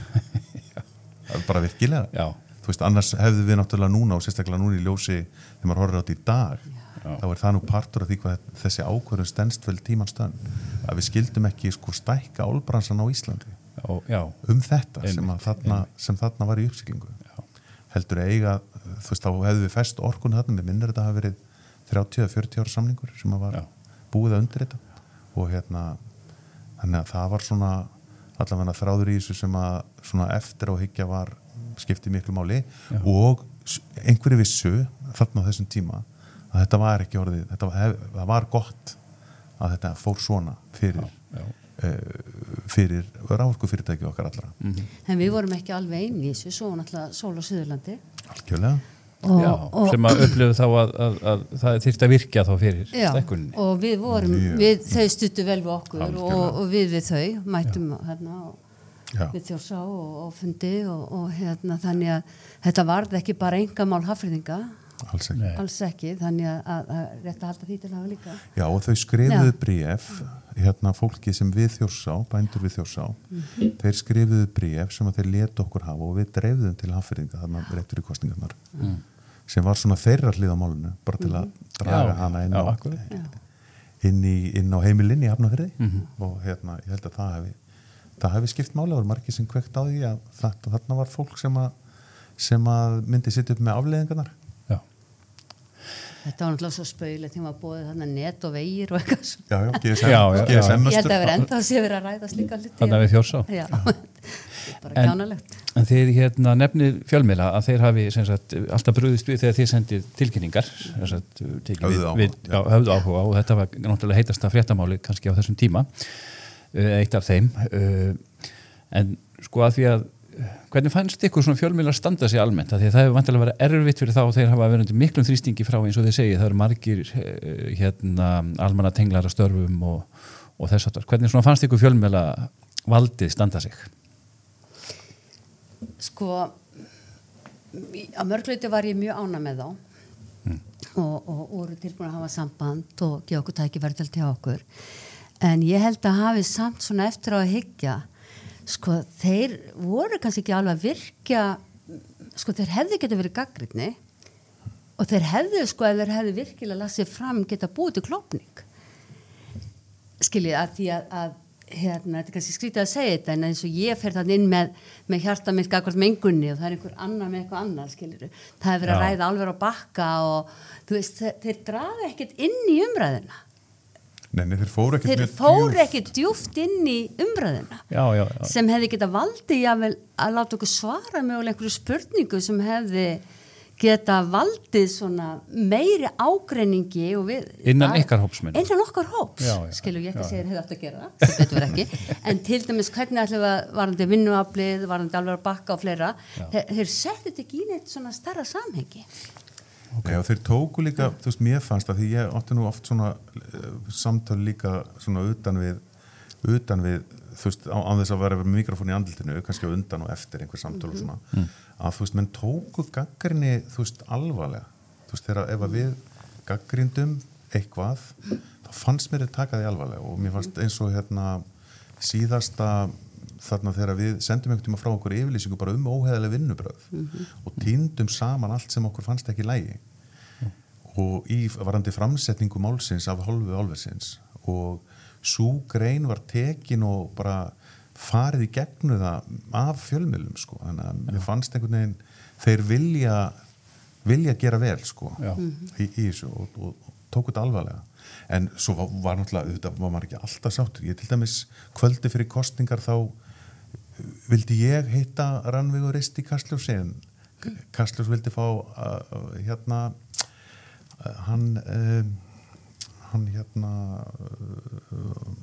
Það er bara virkilega. Já. Þú veist, annars hefðu við náttúrulega núna og sérstaklega núna í ljósi þegar maður horfir á þetta í dag, já. Þá er það nú partur af því hvað þessi ákvörðun stenst vel tímans tönn. Að við skildum ekki sko stækka álbransan á Íslandi já, já. um þetta einmitt, sem, þarna, sem þarna var í uppsiglingu. Já. Heldur eiga, þú veist, þá hefðu við fest orkun þarna, við minnir þetta hafi verið þrjátíu til fjörutíu ára samningur sem að var já. Búið að undir þetta og hérna þannig að það var svona allavega þráður í þessu sem að svona eftir á hyggja var skiptið miklu máli já. Og einhverju vissu þarna á þessum tíma að þetta var ekki orðið, þetta var, það var gott að þetta fór svona fyrir já, já. Uh, fyrir raforkufyrirtæki okkar allra. Mm-hmm. En við vorum ekki alveg einn í þessu, svo náttúrulega Sól á Suðurlandi. Algjörlega. Og, já, og, sem að upplöfu þá að, að, að það þyrfti að virkja þá fyrir stækkunni. Já, og við vorum, við, þau stuttu vel við okkur og, og við við þau, mætum já. Hérna og já. Við Þjórsá og, og fundi og, og hérna þannig að þetta varð ekki bara engamál Hafnfirðinga, alls ekki. alls ekki, þannig að, að, að rétt að halda því til hafa líka. Já, og þau skrifuðu bréf, hérna fólki sem við Þjórsá, bændur við Þjórsá, mm-hmm. þeir skrifuðu bréf sem að þeir létu okkur hafa og við dreifðum til Hafnfirðinga þarna réttur í kosningarnar. Mm. sem var svona þeirra hlið á málinu bara til að draga já, hana inn á, já, inn, í, inn á heimilinn í Hafnarfirði mm-hmm. og hérna, ég held að það hefði það hefði skipt máli, það voru margir sem kveikt á því að þetta, þarna var fólk sem að sem að myndi sitta upp með afleiðingarnar. Já. Þetta var náttúrulega svo spauðilegt, þeim var bóðið þarna net og vegir og eitthvað svo. Já, já, G S M, já, já, G S M ég held að vera enda að sé verið að ræða slíka hluti. Þannig að við Þjórsá. Já, bara kjánalegt. En þið hérna nefnið fjölmiðla að þeir hafi sem sagt, alltaf brugðist við þegar þið sendið tilkynningar sagt, höfðu áhuga, við, já, höfðu áhuga og þetta var náttúrulega heitasta fréttamáli kannski á þessum tíma eitt af þeim en sko að því að hvernig fannst ykkur svona fjölmiðlar standa sig almennt að því að það hefur vantilega verið erfitt fyrir þá og þeir hafa verið miklum þrýstingi frá eins og þeir segja það eru margir hérna almannatenglar að störfum og, og þess aftur. Hvernig svona fannst ykkur fjölmiðla valdið standa sig? Sko á mörgleiti var ég mjög ánægð með þá mm. og, og voru tilbúin að hafa samband og gefa okkur tækifæri til hjá okkur en ég held að hafi samt svona eftir á að hyggja sko þeir voru kannski ekki alveg að virkja sko þeir hefði getið verið gagnrýnni og þeir hefði sko ef þeir hefði virkilega lasið fram geta búið til klofning skiljið að því að, að hérna, þetta er kannski skrítið að segja þetta en eins og ég fer þannig inn með, með hjarta mitt gagnvart mengunni og það er einhver annar með eitthvað annar skilur það hefur verið að ræða alveg á bakka og þú veist þeir, þeir draga ekkert inn í umræðina. Nei, nei, þeir fóru ekkert þeir fóru ekkert djúft inn í umræðina já, já, já. sem hefði geta valdið jável að láta okkur svara mögulega einhverju spurningu sem hefði geta valdið svona meiri ágreiningi og við innan ykkar hópsmenn innan okkar hóps, skilur ég ekki að segja hefði átt að gera það, þetta betur ekki en til dæmis hvernig ætlum við varandi vinnuaflið, varandi alveg að bakka og fleira þeir, þeir settu þetta ekki í neitt svona starra samhengi. Okay. Já, þeir tóku líka, þú veist, mér fannst að því ég átti nú oft svona uh, samtal líka svona utan við utan við, þú veist, á, á þess að vera með mikrofón í andlitinu, kannski á undan og eftir einhver samtal og svona, mm. að þú veist, menn tóku gagnrýni, þú veist, alvarlega þú veist, þegar ef að við gagnrýndum eitthvað, þá fannst mér að taka því alvarlega og mér fannst eins og hérna síðasta þarna þegar við sendum einhvern tíma frá okkur yfirlýsingu bara um óheðaleg vinnubröð mm-hmm. og tíndum saman allt sem okkur fannst ekki í lagi mm. og í varandi framsetningu málsins af hálfu álversins og sú grein var tekin og bara farið í gegnu það af fjölmiðlum sko, þannig að mér fannst einhvern veginn þeir vilja vilja gera vel sko mm-hmm. í, í þessu og, og, og tók þetta alvarlega en svo var, var náttúrulega, þetta var maður ekki alltaf sáttur, ég til dæmis kvöldi fyrir kosningar þá vildi ég heita Rannveig og Rist í Kastljós en Kastljós vildi fá uh, hérna uh, hann uh, hann hérna uh,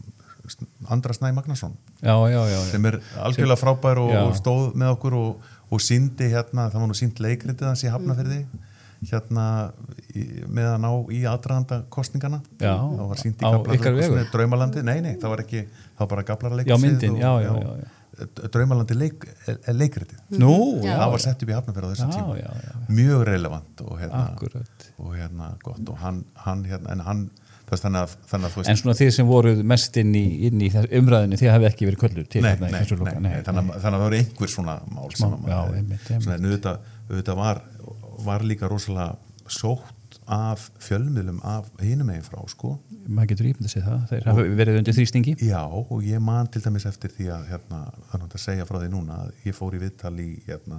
Andra Snæ Magnason já, já, já, já. sem er algjörlega frábær og, Já. og stóð með okkur og, og síndi hérna, það var nú sínt leikritið hans í Hafnarfirði hérna í, með að ná í aðdraganda kostningana Já. það var sínt í Á Gaflarleikhúsinu, ykkar vegum? Draumalandi, nei nei, það var ekki það var bara Gaflarleikhúsið Já, myndin, og- já, já, já, já. Draumalandi leik, leikritið Nú, Já. það var sett upp í Hafnarfirði á þessum Já, tíma já, já. mjög relevant og hérna, Akkurat. og hérna gott og hann, hann hérna, en hann þess, þannig, að, þannig að þú En svona þið sem voruð mest inn í, inn í þess- umræðinni, þið hafið ekki verið köllur til nei, þarna í nei, þessu nei, loka. nei, þannig, að, þannig að það voru einhver svona mál Smá, sem að já, maður- einmitt, einmitt. svona, en auðvitað, auðvitað var, var líka rosalega sótt af fjölmiðlum af hinum megin frá sko. Maður getur ímyndað sér það, þeir hafa verið undir þrýstingi. Já, og ég man til dæmis eftir því að hérna, það er náttúrulega að segja frá því núna að ég fór í viðtal í hérna,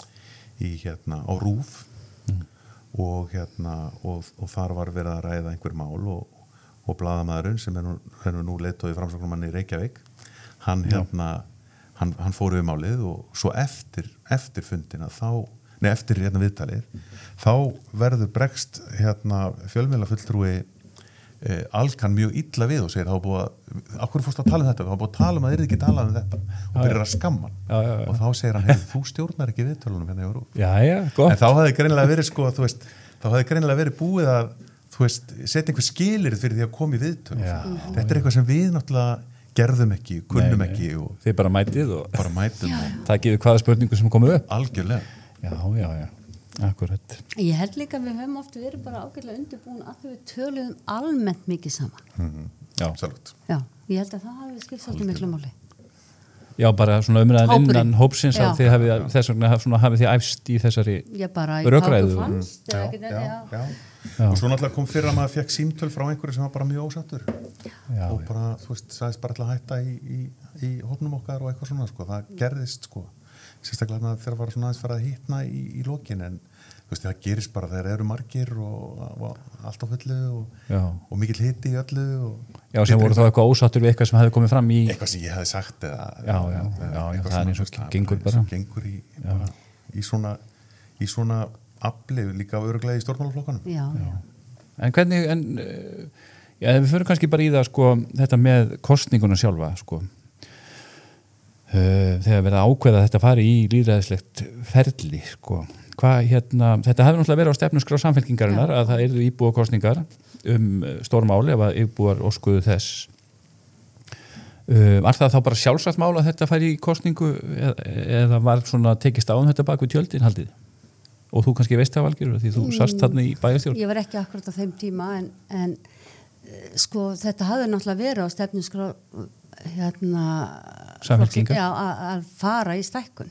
í hérna á RÚV Mm. og hérna og, og þar var verið að ræða einhver mál og, og blaðamaðurinn sem er nú, er nú leiðtogi framsóknarmanni í Reykjavík hann hérna hann, hann fór við málið og svo eftir eftir fundina þá nei, eftir hérna viðtalið þá verður bregst hérna fjölmiðlafulltrúi eh, Alkan mjög illa við og segir það var búið að okkur fórst að tala um þetta, það var búið að tala um að það er ekki talað um þetta og byrjar að skamma hann Já, já, já. og þá segir hann, hey, þú stjórnar ekki viðtölunum hérna í RÚV. Já, já, gott. En þá hafði greinilega verið sko, þú veist, þá hafði greinilega verið búið að þú veist, setja einhver skilirð fyrir því að koma í viðtölum. Já, Þetta er eitthvað sem við náttúrulega gerðum ekki, kunnum Nei, nei. ekki og Þið bara mætið og bara mætum og takið hvaða spurningu sem komið upp. algjörlega. Já, já, já, akkurat. Ég held líka að við höfum oft verið bara ágætlega undirbúin að við töluðum almennt mikið saman. Mm Já. Absolutt. Já, ég held að það hafi skipt svolítið miklu máli. Já, bara svona umræðan Hópurinn. innan hópsins að Já. þið hafið, þess vegna haf- svona hafið þið æfst í þessari, Ég bara, Rökræðu. hvað þú fannst, eða Já, ekkert, já, já. já. Já. Og svo náttúrulega kom fyrir að maður fekk símtöl frá einhverju sem var bara mjög ósattur Já, og já. bara, þú veist, sagðist bara alltaf að hætta í, í, í hópnum okkar og eitthvað svona, sko, það gerðist, sko sérstaklega þegar var svona aðeins farið að hitna í, í lokin, en þú veist, það gerist bara þegar eru margir og, og allt á fullu og, Já. og mikill hiti í öllu og Já, sem voru þá eitthvað ósáttur við eitthvað sem hefði komið fram í, eitthvað sem ég hefði sagt eða, Já, já, eða, já, já, eitthvað það er svona, eins og þú veist, það gengur eins bara. og gengur í, bara, í svona í svona afli líka örugglega í stjórnmálaflokkanum. Já, Já. En hvernig, en, eh, já, við fyrir kannski bara í það, sko, þetta með kostninguna sjálfa, sko, Uh, þegar verið að ákveða að þetta fari í lýðræðislegt ferli, sko, hvað, hérna, þetta hefur náttúrulega verið á stefnuskrá samfélkingarinnar að það eru íbúakostningar um stórmáli ef að íbúar óskuðu þess. Uh, var það þá bara sjálfsagt mál að þetta færi í kostningu eða, eða var svona tekist á um þetta bak við tjöldin haldið? Og þú kannski veist það, Valgerður, því þú sast þarna í bæjarstjórn. ég var ekki akkurat á þeim tíma en, en eh, sko þetta hafði náttúrulega verið á stefnuskrá hérna Samfylkingar. já, að, að fara í stækkun.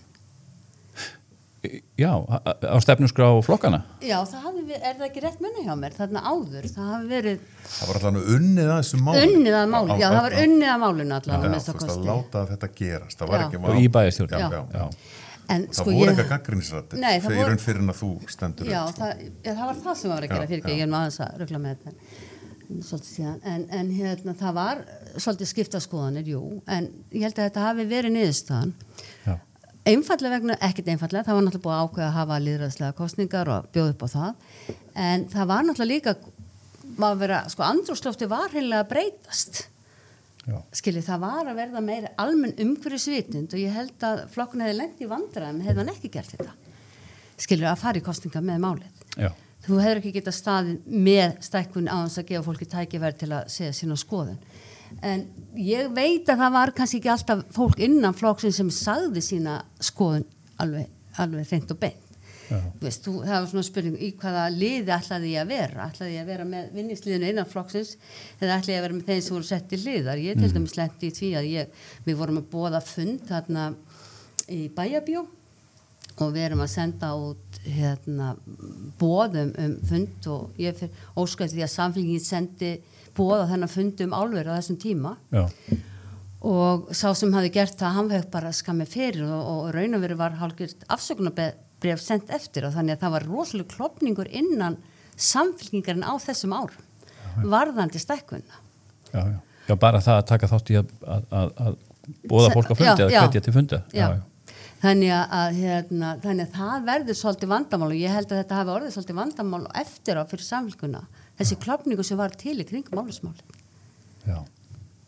Já, á á stefnuskrá flokkana. Já, það hafi verið, er það ekki rétt munni hjá mér þarna áður, það hafi verið Það var alltaf unnið að þessum málum. unnið að málu, já, það var unnið að málun Já, allavega þú með veist, það að kosti. láta þetta gerast. Það var Já. ekki Og í bæjarstjórn. Já, Já. já. Já. En Það sko voru ég eitthvað gaggrinnisrættir Nei, það fyrir voru- raun fyrir en að þú stendur Já, upp, sko. það, já, það var það sem var að gera Já, fyrir ekki, já. ég er maður aðeins að rugla með þetta en, svolítið síðan, en, en hérna það var svolítið skipta skoðanir, jú en ég held að þetta hafi verið niðurstaðan Já. einfallega vegna, ekkert einfallega það var náttúrulega búið að ákveða að hafa lýðræðslega kostningar og bjóða upp á það en það var náttúrulega líka maður vera, sko andrúmslofti var hreinlega að breytast Já. skilji, það var að verða meira almenn umhverfisvitund og ég held að flokkun hefði lent í vandræðum, hefði hann ekki gert þetta skilju, að fara í kostninga með málið. Já. Þú hefur ekki getað staðið með stækkun á þess að gefa fólki tækifæri til að segja sína skoðun. En ég veit að það var kannski ekki alltaf fólk innan flokksins sem sagði sína skoðun alveg, alveg hreint og beint. Þú veist, þú, það var svona spurning í hvaða liði ætlaði ég að vera ætlaði ég að vera með vinningsliðinu innan flokksins eða ætlaði ég að vera með þeim sem voru sett í liðar ég til dæmis lenti í því að ég, við vorum að boða fund þarna í Bæjarbíó og við erum að senda út hérna boðum um fund og ég fyrir óskæði því að samfélgingin sendi boða þennan fund um álver á þessum tíma Já. og sá sem hafi gert það hann fekk bara skammi fyrir og, og raun og veru var hálfgjört afsökunarbref sendt eftir og þannig að það var rosalega klopningur innan samfélkingarinn á þessum árum já, varðandi stækkunna. Já, já. Já, bara það að taka þátt í að, að, að, að bóða fólk á fundi Já, eða já. hvetja til funda. Já. Þannig að, hérna, þannig að það verður svolítið vandamál og ég held að þetta hafi orðið svolítið vandamál eftir á fyrir samfélkuna þessi klopningu sem var til í kringum málusmáli. Já.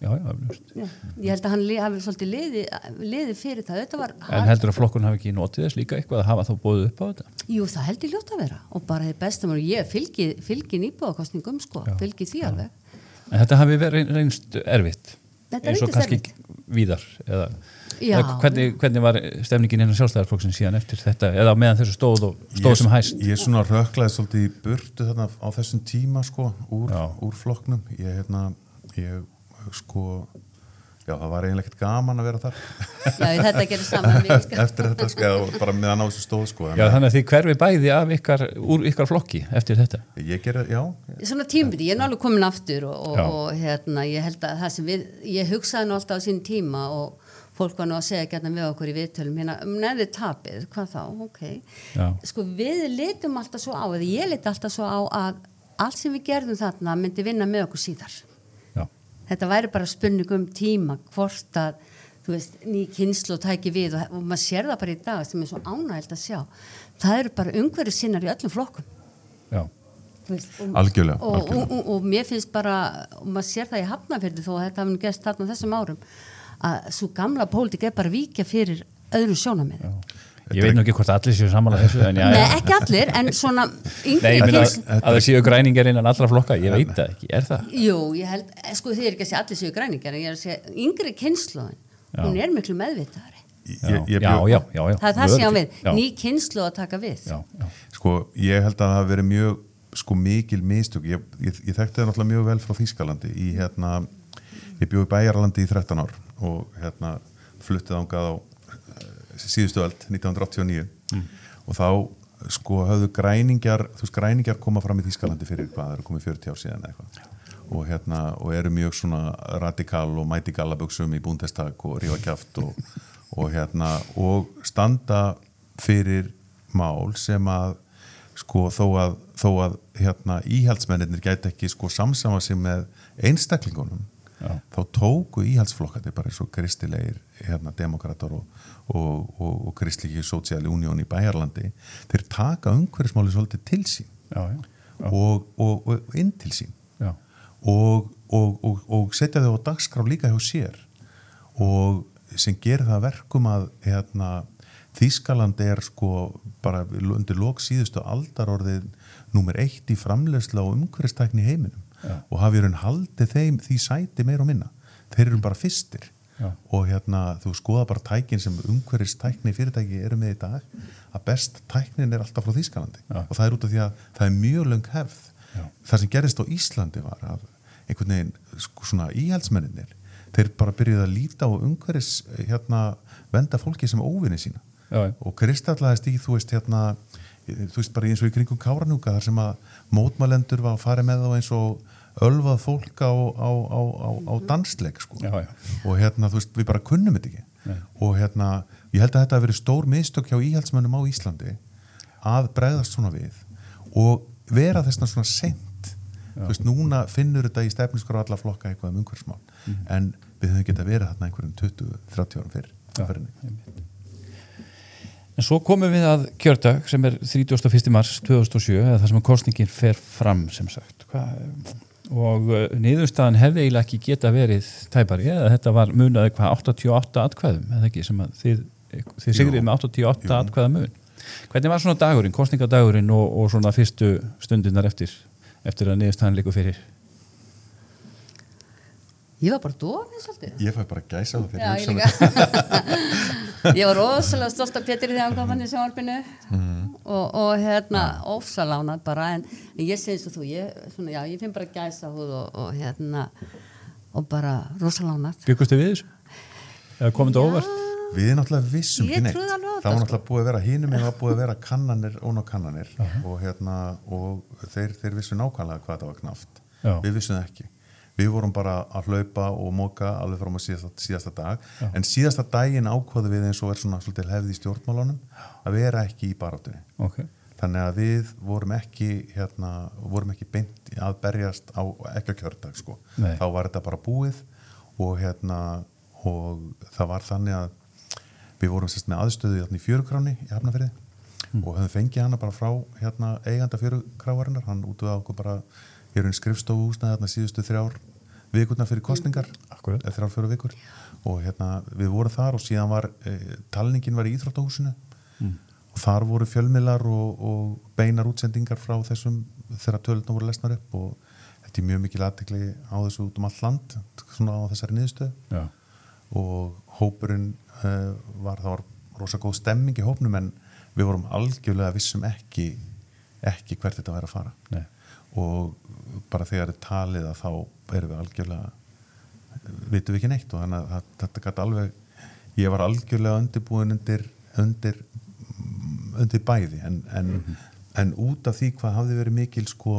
Já, já, eflust. Já, ég held að hann li, hafi svolítið liði, liði fyrir það. Þetta var En heldur að flokkun hafi ekki notið þess líka eitthvað að hafa þá bóðið upp á þetta? Jú, það held ég ljótt að vera og bara þið bestum og ég fylgi, fylgi nýbúðakostningum sko, Já. fylgi því alveg. En þetta hafi verið reynst erfitt Þetta eins og reyndist kannski erfitt. víðar eða, Já. eða hvernig, hvernig var stemningin innan sjálfstæðarflokksins síðan eftir þetta eða meðan þessu stóð og stóð Ég- sem hæst? Ég svona röklaði svolítið í burtu þarna á þessum tíma sko úr, Já. úr flokknum ég hérna, ég sko já, það var eiginlega ekkert gaman að vera þar Já, þetta gerir saman mig sko. eftir þetta sko, eða bara meðan á þessu stóð sko Já, þannig að þið hverfi bæði af ykkar, úr ykkar flokki eftir þetta. ég gerði, já, Svona tímabili, ég er náttúrulega komin aftur og, og, Já. og hérna, ég held að það sem við, ég hugsaði nú alltaf á sín tíma og fólk var nú að segja gætna með okkur í viðtölum hérna, neði tapið, hvað þá, ok Já. sko við litum alltaf svo á eða ég liti alltaf svo á að allt sem við gerðum þarna myndi vinna með okkur síðar Já, þetta væri bara spurning um tíma hvort að, þú veist, ný kynslu tæki við og, og maður sér það bara í dag sem er svo ánægilt að sjá það eru bara umhverju sinnar í öllum flokkum já, þú veist, og, Algjörlega, og, algjörlega. Og, og, og mér finnst bara og maður sér það í Hafnarfirði þó að þetta hafi nú gerst þarna á þessum árum að svo gamla pólitík er bara að víkja fyrir öðrum sjónarmið já. Ég veit nú ekki hvort allir séu samanlega þessu, en já, já. Nei, ekki allir, en svona Nei, yngri ég meina kynslu að það séu græningar innan allra flokka, ég veit það ekki, er það? Jú, ég held, sko þið er ekki að segja allir séu græningar en ég er að segja yngri kynsluðin Já. hún er miklu meðvitaðari ég, Já, ég, ég já, bjó- já, já, já. það er það sem ég á við, Já. ný kynslu að taka við Já, já, sko, ég held að það hafi verið mjög sko mikil mistök ég, ég, ég þekkti það náttúrulega mjög vel frá Þýskalandi í hérna, ég bjó í Bæjaralandi í þrettán ár og hérna fluttið ángað á eh, síðustu öld nítján hundruð áttatíu og níu mm. og þá sko höfðu græningjar þú veist græningjar koma fram í Þýskalandi fyrir hvað það eru komið fjörutíu ár síðan eða eitthvað og hérna og eru mjög svona radikal og mæti gallabuxum í Bundestag og rífa kjaft og, og hérna og standa fyrir mál sem að sko þó að, þó að hérna íhaldsmennir gæti ekki sko samsama sig með einstaklingunum Já. þá tóku íhaldsflokkandi bara eins og kristilegir hérna demokrator og, og, og, og kristlegi sósiali unión í Bæjarlandi þeir taka umhverfismáli svolítið til sín já, já, já. og, og, og inn til sín Já. og, og, og, og setja þau á dagskrá líka hjá sér og sem gerir það að verkum að hérna, Þýskaland er sko bara undir lok síðustu aldar orðið númer eitt í framleiðslu á umhverfistækni í heiminum Já. og hafi raun haldið þeim því sæti meir og minna þeir eru bara fyrstir Já. og hérna þú skoða bara tækin sem umhverfistækni fyrirtæki eru með í dag að best tæknin er alltaf frá Þýskalandi Já. og það er út af því að það er mjög löng hefð Já. það sem gerist á Íslandi var að einhvern veginn sko, svona íhaldsmenninir þeir bara byrjuði að líta á umhverfis hérna venda fólki sem óvinni sína Já, já. og kristallaðist í þú veist hérna þú veist bara eins og í kringum Káranúka þar sem að mótmælendur var að fara með þá eins og ölvað fólk á, á, á, á, á dansleik sko Já, já. og hérna þú veist við bara kunnum þetta ekki Nei. og hérna ég held að þetta hafi verið stór mistök hjá íhaldsmönnum á Íslandi að bregðast svona við og vera þessna svona seint þú veist núna finnur þetta í stefnuskrá alla flokka eitthvað um umhverfismál mm. en við höfum geta verið þarna einhverjum tuttugu til þrjátíu árum fyrr Já, En svo komum við að kjördag sem er þrítugasta og fyrsta mars tvö þúsund og sjö eða það sem að kosningin fer fram sem sagt Hva, og uh, niðurstaðan hefði eiginlega ekki geta verið tæpari eða þetta var munaði hvað áttatíu og átta atkvæðum eða ekki sem að þið, þið sigrið með áttatíu og átta atkvæða mun. Hvernig var svona dagurinn, kosningadagurinn og, og svona fyrstu stundirnar eftir eftir að niðurstaðan liggur fyrir? ég var bara dofin svolítið ég fæ bara gæsa á Já, þegar ég líka ég var rosalega stolt af Pétri þegar hann kom hann í sjónvarpinu mm. og, og hérna ofsalánað bara en, en ég segi eins og þú ég, svona, já, ég finn bara gæsa húð og, og hérna og bara rosalánað Byggustu við þessu? Eða komið þetta óvart? við náttúrulega vissum Ég ekki neitt trúði alveg á það var þetta, náttúrulega búið að vera hínum en það var búið að vera kannanir og ná kannanir uh -huh. og hérna og þeir, þeir vissu nákvæmlega hvað það var knaft Já. við vissum það ekki við vorum bara að hlaupa og moka alveg fram á síðasta, síðasta dag Já. en síðasta daginn ákvaðu við eins og er svona svolítið hefði í stjórnmálunum að vera ekki í baráttunni Okay. þannig að við vorum ekki hérna, vorum ekki beint að berjast á ekki að kjördag sko. þá var þetta bara búið og hérna og það var þannig að við vorum sérst með aðstöðu hérna, í Fjörukráni í Hafnarfirði mm. og höfum fengið hana bara frá hérna, eiganda Fjörukráarinnar hann útvöða okkur bara ég er einn skrifstofuhúsnæði hérna síðustu þrjár vikurnar fyrir kosningar Akkurat. eða þrjár fjórar vikur og hérna við vorum þar og síðan var e, talningin var í íþróttahúsinu mm. og þar voru fjölmiðlar og, og beinar útsendingar frá þessum þegar tölurnar voru lesnar upp og þetta er mjög mikil athygli á þessu út um allt land svona á þessari niðurstöðu Já. og hópurinn uh, var, það var rosa góð stemming í hópnum en við vorum algjörlega vissum ekki ekki hvert þetta væri að fara Nei. og bara þegar þetta talið að þá erum við algjörlega vitum við ekki neitt og þannig að þetta gæti alveg ég var algjörlega undirbúin undir undir, undir bæði en, en, mm-hmm. en út af því hvað hafði verið mikil sko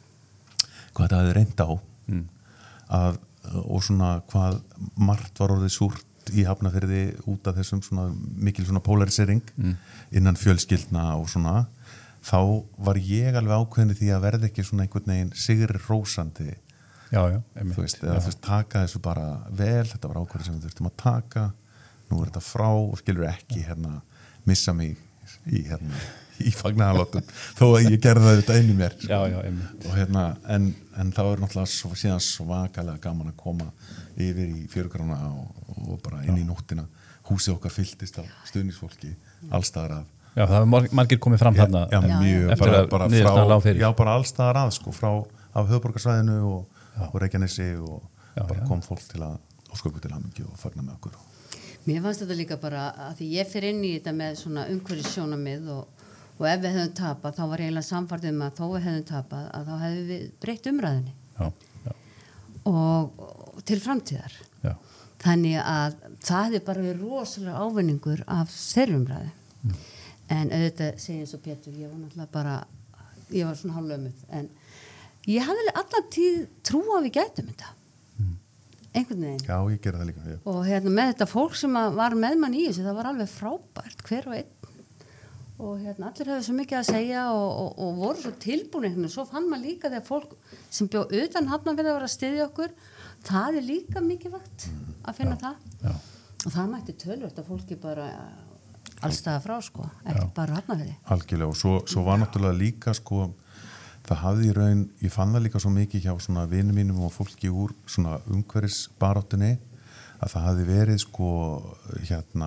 hvað þetta hafði reynt á mm. að, og svona hvað margt var orðið súrt í Hafnarfirði út af þessum svona mikil svona polarisering mm. innan fjölskyldna og svona þá var ég alveg ákveðin því að verða ekki svona einhvern veginn sigri rósandi já, já, þú veist, eða þú veist, taka þessu bara vel, þetta var ákveðin sem við þurftum að taka nú er þetta frá og skilur ekki hérna, missa mig í hérna, í fagnaðalótum þó að ég gerði það þetta einu mér já, já, einmitt og hérna, en, en það er náttúrulega svo, síðan svakalega gaman að koma yfir í fjörugrána og, og bara inn í nóttina húsið okkar fylltist af stuðningsfólki allstaðar að Já, það hefur margir komið fram þarna já, já, mjög, eftir bara, að bara niðurstaðan lá frá, fyrir. já, bara allstaðar að sko, frá af höfuðborgarsvæðinu og, og Reykjanesi og já, bara já. kom fólk til að ósköku til hamingju og fagna með okkur. Mér fannst þetta líka bara að því ég fer inn í þetta með svona umhverfissjónarmið og, og ef við hefðum tapað þá var ég eiginlega samfærð um að þó við hefðum tapað að þá hefðum við breytt umræðinni Já, já, og, og til framtíðar. já, Þannig að það hefði bara verið rosalega ávinningur af þeirri umræði. Mm. En auðvitað segi eins og Pétur, ég var náttúrulega bara, ég var svona hálfömmuð, en ég hafði allan tíð trú að við gætum þetta. Mm. Einhvern veginn. Já, ég gerði það líka. Já. Og hérna með þetta fólk sem var með mann í þessu, það var alveg frábært, hver og einn. Og hérna allir hefði svo mikið að segja og, og, og voru svo tilbúin einhvern veginn. Svo fann maður líka þegar fólk sem bjóð utan Hafnarfirði að vera að styðja okkur, það er líka mikið vakt að finna já, það. Já. Og það mætti tölvöld að fólki bara allstaða frá sko, ekki bara Hafnarfirði. Algjörlega og svo, svo var náttúrulega líka sko, það hafði í raun, ég fann það líka svo mikið hjá svona vinum mínum og fólki úr svona umhverfisbaráttunni að það hafði verið sko hérna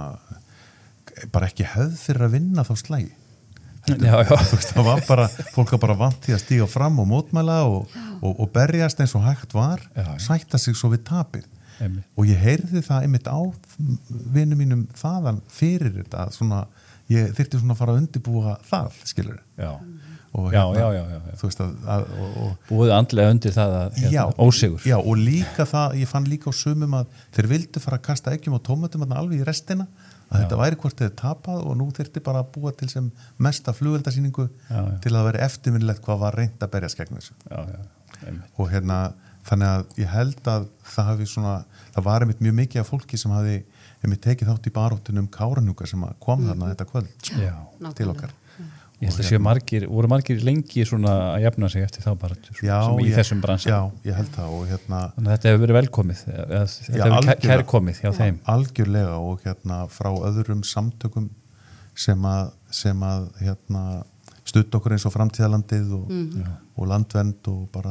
bara ekki hefð fyrir að vinna þá slægi. Já, já. Þú veist, það var bara, fólk var bara vant til að stíga fram og mótmæla og, og, og berjast eins og hægt var, já, já. sætta sig svo við tapir. Einmitt. Og ég heyrði það einmitt á vinum mínum þaðan fyrir þetta að svona, ég þyrfti svona að fara að undirbúa það, skilur Já, og já, hérna, já, já, já. þú veist að, að og, og, Búið andlega undir það að hérna, já, ósigur já, og líka það, ég fann líka á sumum að þeir vildu fara að kasta eggjum og tómatum alveg í restina, að já. Þetta væri hvort þeir tapað og nú þyrfti bara að búa til sem mesta flugveldasýningu til að vera eftirminnilegt hvað var reynt að berjast gegn þessu já, já, og hérna þannig að ég held að það hafi svona, það var einmitt mjög mikið af fólki sem hafi einmitt tekið þátt í baróttunum Kárahnjúka sem kom mm. þarna þetta kvöld sko, Já. til okkar. Ég held að séu margir, voru margir lengi svona að jafna sig eftir þá bara já, sem í ég, þessum bransi. Já, ég held það og hérna Þannig að þetta hefur verið velkomið, eða, þetta já, hefur kærkomið hjá þeim. Algjörlega og hérna frá öðrum samtökum sem að, sem að hérna stutt okkur eins og framtíðalandið og, mm. og landvernd og bara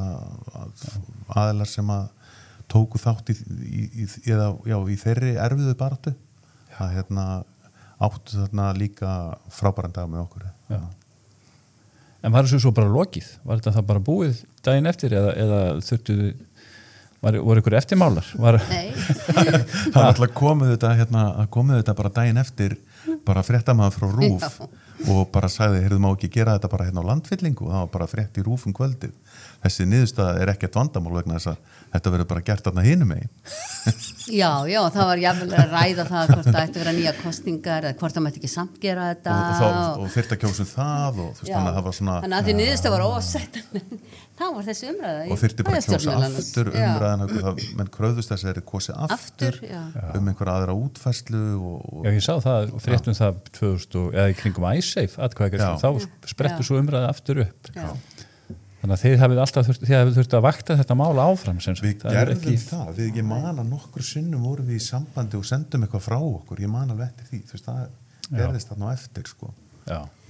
aðilar sem að tóku þátt í, í, í, eða, já, í þeirri erfiðu baráttu að hérna áttu þarna líka frábæran dag með okkur. Já. En var þessu svo bara lokið? Var þetta það bara búið daginn eftir eða, eða þurftu var, voru ykkur eftirmálar? Var... Nei. Það var alltaf komið þetta hérna, komið þetta bara daginn eftir bara fréttamaður frá RÚV já. Og bara sagði, heyrðu má ekki gera þetta bara hérna á landfyllingu og það var bara frétt í RÚV um kvöldið. Þessi niðurstaða er ekkert vandamál vegna þess að þetta verður bara gert þarna hinum megin. Já, já, það var jafnvel að ræða það hvort það ætti að vera nýja kostingar eða hvort það mætti ekki samt gera þetta. Og, og, og, og þyrfti að kjósa það og þú veist þannig að það var svona... Þannig að því niðurstaða var ósett, þá var þessi umræða. Og þyrfti bara að kjósa aftur umræðan, menn kröðust þess að þeir kosið aftur, aftur um einhverja aðra útfærslu. Og, og, já, ég sá það, fréttum það tvö þúsund eða í kringum iSafe, atkvæðingar, þá sprettu svo umræða aftur upp. Já. Þannig að þið hafið alltaf þurft, þið hafið þurft að vakta þetta mál áfram sem við það gerðum ekki... það, við, ég man að nokkur sinnum vorum við í sambandi og sendum eitthvað frá okkur, ég man alveg eftir því þú veist, það gerðist þarna á eftir sko.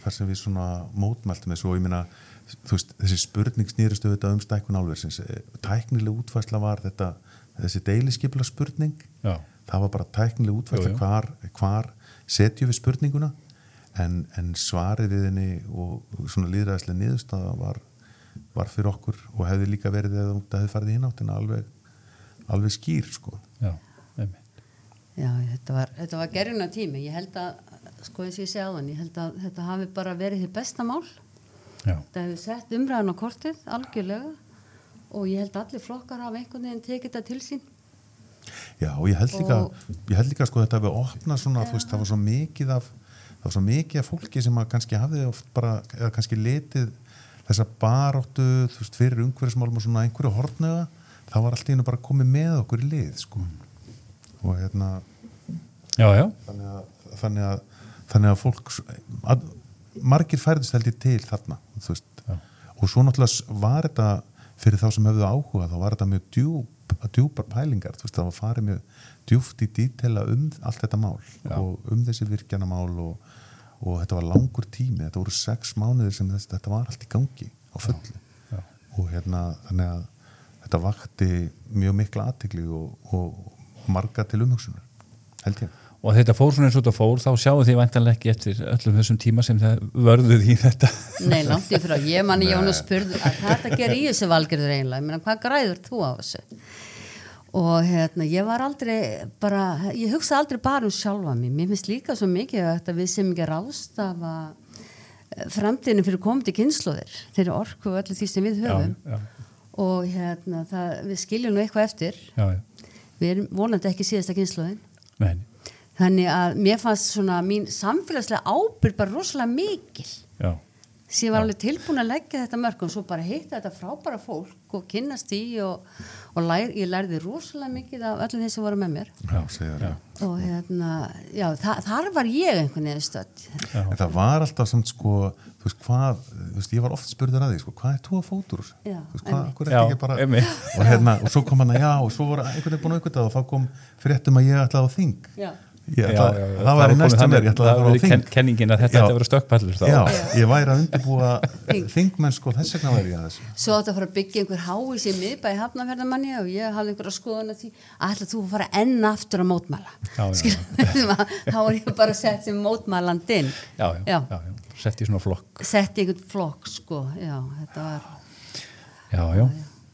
þar sem við svona mótmæltum þessu og ég meina, þú veist, þessi spurning snýrist auðvitað um stækkun álversins. Tæknileg útfærsla var þetta, þessi deiliskipula spurning. Já. Það var bara tæknileg útfærsla hvar, hvar setjum við spurninguna en, en svarið við henni og svona lýðræðislega niðurstaða var, var fyrir okkur og hefði líka verið eða það hefði farið í hináttina alveg, alveg skýr, sko. Já, einmitt. Já, þetta var, þetta var gerjuna tími. Ég held að, sko eins og ég segi áðan, ég held að þetta hafi bara verið þið besta mál. Já. Þetta hefur sett umræðan á kortið, algjörlega, og ég held að allir flokkar hafa einhvern veginn tekið þetta til sín. Já, og ég held líka, og, ég held líka sko þetta hefur opnað svona, ja. Þú veist, það var svo mikið af, það var svo mikið af fólki sem að kannski hafði oft bara, eða kannski letið þessa baráttu, þú veist, fyrir umhverfismálum og svona einhverju hortnöga, það var allt í einu bara komið með okkur í lið, sko. Og hérna já, já. Þannig, að, þannig, að, þannig að fólk að, margir færðist held ég til þarna, þú veist, já. Og svo náttúrulega var þetta fyrir þá sem hefðu áhuga, þá var þetta mjög djúp, djúpar pælingar, þú veist, það var farið mjög djúpt í dítela um allt þetta mál já. Og um þessi virkjanamál og, og þetta var langur tími, þetta voru sex mánuðir sem þess, þetta var allt í gangi á fullu já. Já. Og hérna þannig að þetta vakti mjög mikla athygli og, og marga til umhugsunar, held ég. Og þetta fór svona eins og þetta fór, þá sjáu þið væntanlega ekki eftir öllum þessum tíma sem það vörðuð í þetta. Nei, langt í frá. Ég manni Jónas spurði að hvað þetta gerir í þessu Valgerður eiginlega. Ég meina, hvað græður þú á þessu? Og hérna, ég var aldrei bara, ég hugsaði aldrei bara um sjálfa mig. Mér finnst líka svo mikið að við sem ekki ráðstafa framtíðinu fyrir komandi kynslóðir, þeirri orku og öllu því sem við höfum. Já, já. Og hérna, það, við skiljum nú eitthvað eftir. Já, já. Við erum vonandi ekki síðasta kynslóðin. Nei. Þannig að mér fannst svona mín samfélagslega ábyrgð bara rosalega mikil. Já. Sér var alveg tilbúin að leggja þetta mörgum, svo bara hitta þetta frábæra fólk og kynnast í og, og lær, ég lærði rosalega mikið af öllum þeir sem voru með mér. Já, segja það. Og hérna, já, þa þar var ég einhvern veginn stödd. En það var alltaf samt sko, þú veist hvað, þú veist, ég var oft spurður að því, sko, hvað er þú að fótur? Já, þú veist, hvað, hvað er já, ekki bara, emi. og hérna, og svo kom hann að já, og svo voru einhvern veginn búin að aukvitað og þá kom fréttum að ég ætlaði á þing. Já. Ég, já, það, já, já, það var í næstum mér, ég ætlaði að fara á þing. Kenningin að þetta ætti að vera stökkpallur þá. Já, ég væri að undirbúa þingmennsku og þess vegna væri ég að þessu. Svo átti að fara að byggja einhver hávís í miðbæ í Hafnarfjarðarmanni og ég hafði einhverja skoðun að því að ætla þú að fara enn aftur að mótmæla. Þá var ég bara sett sem mótmælandinn. Já, já, já, já, sett í svona flokk. Sett í einhvern flokk, sko, já, þetta var. Já, já.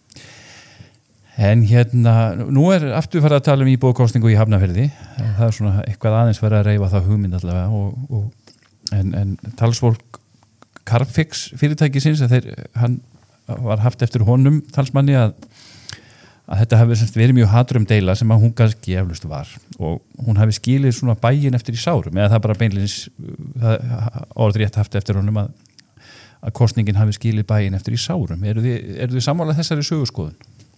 En hérna, nú er aftur farið að tala um íbúakosningu í Hafnarfirði. Það er svona eitthvað aðeins verið að reyfa það hugmynd allavega og, og, en, en talsfólk Carfix fyrirtækisins, þeir, hann var haft eftir honum talsmanni að, að þetta hafi verið mjög hatrum deila sem að hún kannski eflust var og hún hafi skilið svona bæin eftir í sárum eða það bara beinlins orðrétt haft eftir honum að, að kosningin hafi skilið bæin eftir í sárum. Eru þið, eru þið sammálað þessari söguskoðun?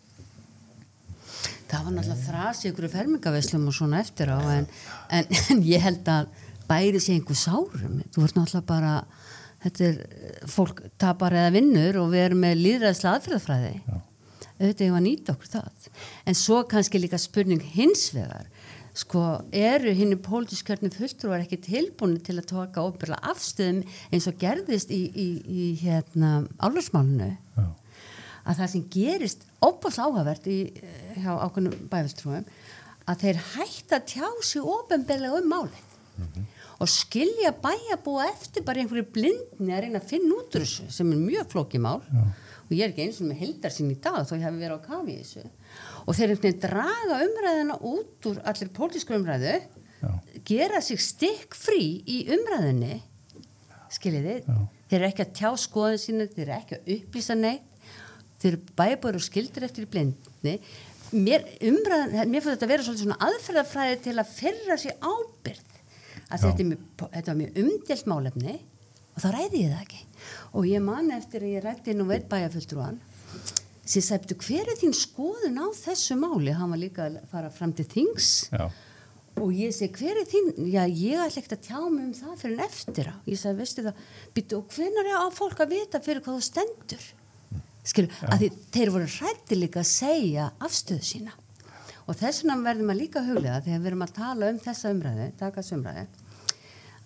Það var náttúrulega þras í ykkur fermingaveslum og svona eftir á en, en, en ég held að bæri sé einhver sárum. Þú vart náttúrulega bara, þetta er fólk tapar eða vinnur og við erum með lýðræðislega aðferðafræði. Auðvitað ég var að nýta okkur það. En svo kannski líka spurning hins vegar. Sko, eru hinni pólitískjörnum fulltrúar ekki tilbúin til að taka óbyrlega afstöðum eins og gerðist í, í, í hérna álfarsmálinu? Já. Að það sem gerist óbúslega áhugavert í, hjá ákveðnum bæjarfulltrúum að þeir hætta að tjá sig opinberlega um málið mm-hmm. og skilja bæjarbúa eftir bara einhverju blindni að reyna að finna út úr þessu sem er mjög flókið mál Já. Og ég er ekki eins og með heildarsýn í dag þó ég hef verið á kafi í þessu og þeir einhvern veginn draga umræðina út úr allir pólitísku umræðu Já. Gera sig stikk frí í umræðinni skiljiði, þeir eru ekki að tjá skoðun sína, þeir eru ekki að upplýsa neitt þeir eru bæjarbúar og skildir eftir í blindni mér umræðan, mér fannst þetta að vera svolítið svona aðferðafræði til að firra sér ábyrgð að þetta, mjög, þetta var mjög umdelt málefni og þá ræði ég það ekki og ég man eftir að ég rætti nú veit bæjarfulltrúan sem sagði, hver er þín skoðun á þessu máli hann var líka að fara fram til þings Já. Og ég segi, hver er þín já, ég ætla ekkert að tjá mig um það fyrir en eftir á ég sagði, veistu það, býttu og hvenær er á fólk að vita fyrir hvað þú stendur Skilu, að því, þeir voru hræddir líka að segja afstöðu sína og þess vegna verðum að líka huglega þegar við erum að tala um þessa umræðu taka þessu umræðu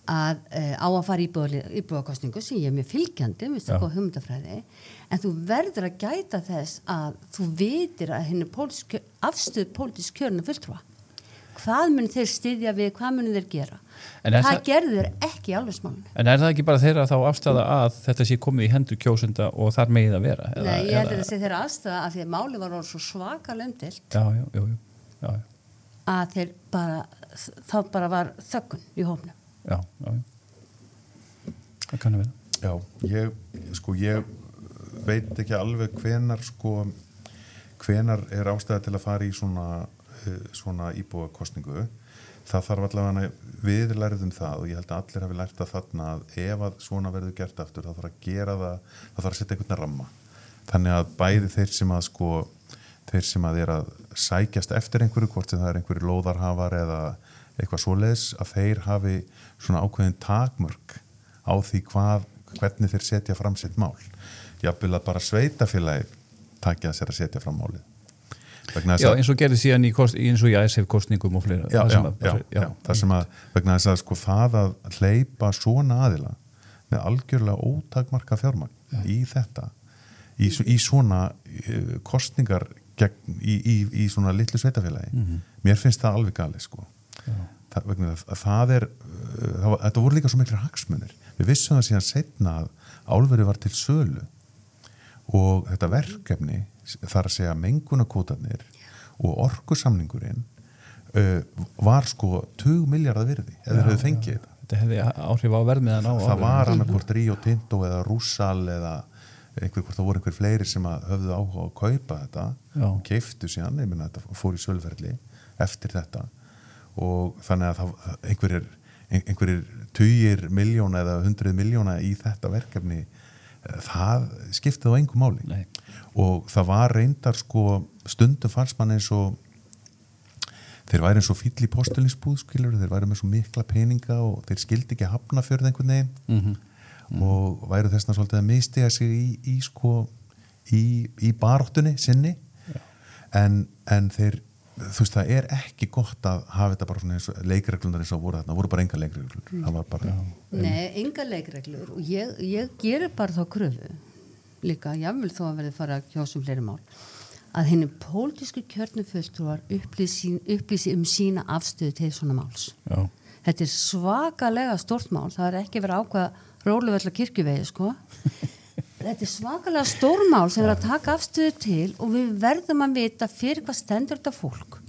að uh, á að fara í íbúðakosningu sem ég er mjög fylgjandi, mér finnst það góð hugmyndafræði, en þú verður að gæta þess að þú vitir að henni pólitísk, afstöð pólitísk kjörna fulltrúa. Hvað mun þeir styðja við, hvað mun þeir gera? Það, það gerður þeir ekki í alvörsmálinu. En er það ekki bara þeirra þá afstæða að þetta sé komið í hendur kjósenda og þar megið að vera? Eða, Nei, ég held að eða... það sé þeirra afstæða að því að máli var svo svaka lömdilt. Já, já, já, já, já. Að þeir bara, þá bara var þöggun í hópnum. Já, já, já. Það kann að vera. Já, ég, sko, ég veit ekki alveg hvenar, sko, hvenar er ástæða til að fara í svona, svona íbúakosningu. Það þarf allavega, við lærðum það og ég held að allir hafi lært að þarna að ef að svona verður gert aftur, þá þarf að gera það, þá þarf að setja einhvern ramma. Þannig að bæði þeir sem að, sko, þeir sem að er að sækjast eftir einhverju, hvort sem það er einhverju lóðarhafar eða eitthvað svoleiðis, að þeir hafi svona ákveðin takmörk á því hvað, hvernig þeir setja fram sitt mál. Jafnvel að bara sveitafélagi takja sér að setja fram málið. Já, eins og gerði síðan í, kost, eins og í A S F-kostningum og fleira. Já, það já, að, já, já, já, það sem að, vegna þess að sko það að hleypa svona aðila með algjörlega ótakmarka fjármagn já. Í þetta, í, í svona uh, kostningar gegn, í, í, í svona litlu sveitafélagi, mm-hmm. mér finnst það alveg galið, sko. Það, vegna að, að það er, uh, það var, þetta voru líka svo miklir hagsmunir. Við vissum það síðan seinna að álverið var til sölu og þetta verkefni þar að segja mengunarkvótarnir og orkusamningurinn uh, var sko tuttugu milljarða virði eða þeir hefðu fengið þetta. Þetta hefði áhrif á verðmiðan á það áhrif. Var annarkvort Rio Tinto eða Rusal eða einhver, hvort það voru einhver fleiri sem að höfðu áhuga að kaupa þetta já. Og keiftu síðan, ég minna þetta fór í sölferli eftir þetta og þannig að það, einhverjir, einhverjir tugir miljóna eða hundruð miljóna í þetta verkefni það skiptið á engu máli. Nei. Og það var reyndar sko stundum fannst mann eins og þeir væri eins og fíll í postulínsbúð skilur, þeir væri með svo mikla peninga og þeir skildi ekki Hafnarfjörð einhvern veginn mm-hmm. Mm-hmm. og væri þessna svolítið að mistiga sig í, í sko í, í baráttunni sinni en, en þeir þú veist það er ekki gott að hafa þetta bara svona eins og leikreglunar eins og voru þarna, voru bara enga leikreglur mm. það var bara Nei, enga leikreglur og ég, ég gerir bara þá kröfu líka, jáfnvel þó að verði fara að kjósa um fleiri mál að henni pólitísku kjörnu fulltrúar upplýsi, upplýsi um sína afstöðu til svona máls Já. Þetta er svakalega stórt mál það er ekki verið ákvað Róluvöll á Kirkjuvegi sko þetta er svakalega stórmál sem við erum að taka afstöðu til og við verðum að vita fyrir hvað stendur þetta fólk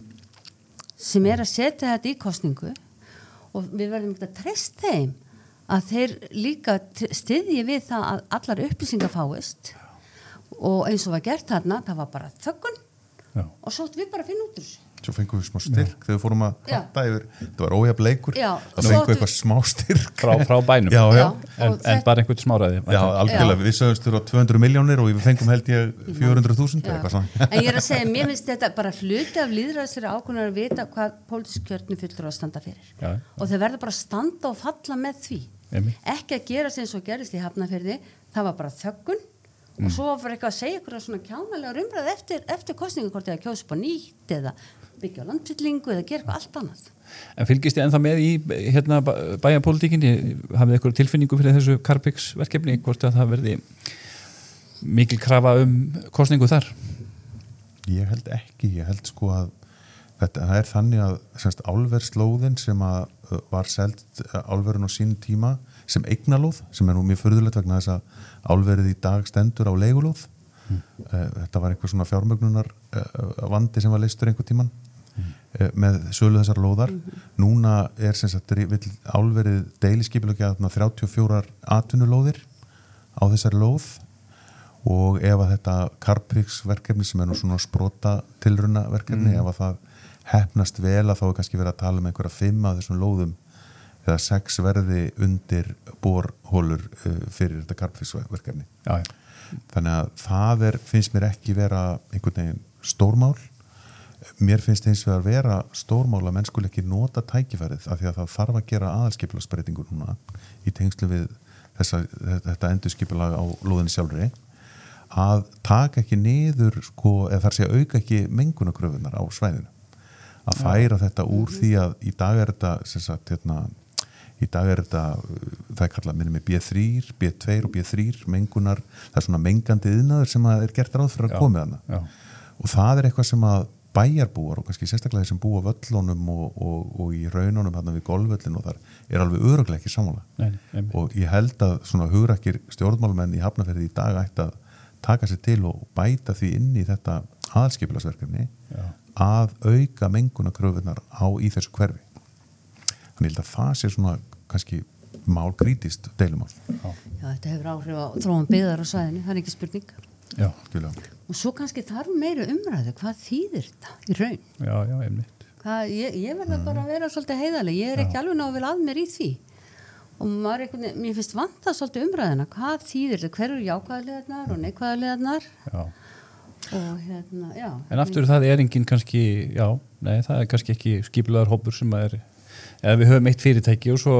sem er að setja þetta í kosningu og við verðum að treysta þeim að þeir líka styðji við það að allar upplýsingar fáist og eins og var gert þarna, það var bara þöggun Já. Og svo við bara að finna út úr þessu Svo fengum við smá styrk Já. Þegar við fórum að kvarta yfir, þetta var ójafn leikur það fengum við eitthvað smá styrk frá, frá bænum, já, já. En, en bara einhvern smáræði Já, algjörlega, við sögumst þurfa tvö hundruð miljónir og við fengum held ég fjögur hundruð þúsund En ég er að segja, mér finnst þetta bara hluti af lýðræðislegri ákvörðunar að vita hvað pólitísk kjörnu fulltrúar að standa fyrir já. Og þeir verða bara að standa og falla með því Emi. Ekki að gera sem svo gerist í Hafnarfirði það var bara þöggun mm. og svo var eitthvað að segja ykkur svona kjánalega umræð eftir, eftir kosningu hvort eða kjósa upp á nýtt eða byggja á landfyllingu eða gera eitthvað allt annað. En fylgist þið ennþá með í hérna, bæjarpólitíkinni? Hafið þið eitthvað tilfinningu fyrir þessu Carbfix verkefni? Hvort að það verði mikil krafa um kosningu þar? Ég held ekki. Ég held sko að þetta er þannig að semst, álverslóðin sem að var selt álverun á sín tíma sem eignalóð, sem er nú mjög furðulegt vegna þess að álverið í dag stendur á leigulóð. Hmm. Þetta var einhver svona fjármögnunar vandi sem var leystur einhver tíman hmm. með sölu þessar lóðar hmm. núna er sem sagt vill álverið deiliskypilögja þrjátíu og fjórar atvinnulóðir á þessari lóð og ef að þetta Carbfix verkefni sem er nú svona sprota tilruna verkefni hmm. ef að það hefnast vel að þá er kannski verið að tala um einhverja fimm af þessum lóðum eða sex verði undir borhólur fyrir þetta Carbfix verkefni Já, já Þannig að það er, finnst mér ekki vera einhvern veginn stórmál. Mér finnst eins og að vera stórmál að menn skuli ekki nota tækifærið af því að það þarf að gera aðalskipulagsbreytingu núna í tengslu við þessa, þetta endurskipulag á lóðinni sjálfri að taka ekki niður sko, eða þar sé að auka ekki mengunarkröfunar á svæðinu. Að færa ja. Þetta úr því að í dag er þetta sem sagt, hérna, í dag er þetta, það er kallað minni með B þrjú, B tvö og B þrjú mengunar, það er svona mengandi iðnaður sem að er gert ráð fyrir að koma þarna já. Og það er eitthvað sem að bæjarbúar og kannski sérstaklega þeir sem búa völlunum og, og, og í raununum hérna við golfvöllin og þar er alveg örugglega ekki sammála nei, nei, og ég held að svona hugrakir stjórnmálamenn í Hafnarfirði í dag ætti að taka sér til og bæta því inn í þetta aðalskipulagsverkefni að auka mengunarkröfunar á í þessu hverfi. Þannig ég held að það sé svona kannski mál krítískt deilumál. Já. Já, þetta hefur áhrif á þróun byggðar á svæðinu, það er ekki spurning. Já, skilja. Og svo kannski þarf meira umræðu, hvað þýðir þetta í raun? Já, já, einmitt. Hvað, ég, ég verða mm. bara að vera svolítið heiðarleg, ég er já. Ekki alveg ná vel að mér í því. Og maður einhvern veginn, mér finnst vanta svolítið umræðina, hvað þýðir þetta, hver eru jákvæðarlegarnar og neikvæðarlegarnar? Já. Og hérna, já. En aftur það er engin kannski, já, nei, það er kannski ekki skipulegar hópur sem er, eða við höfum eitt fyrirtæki og svo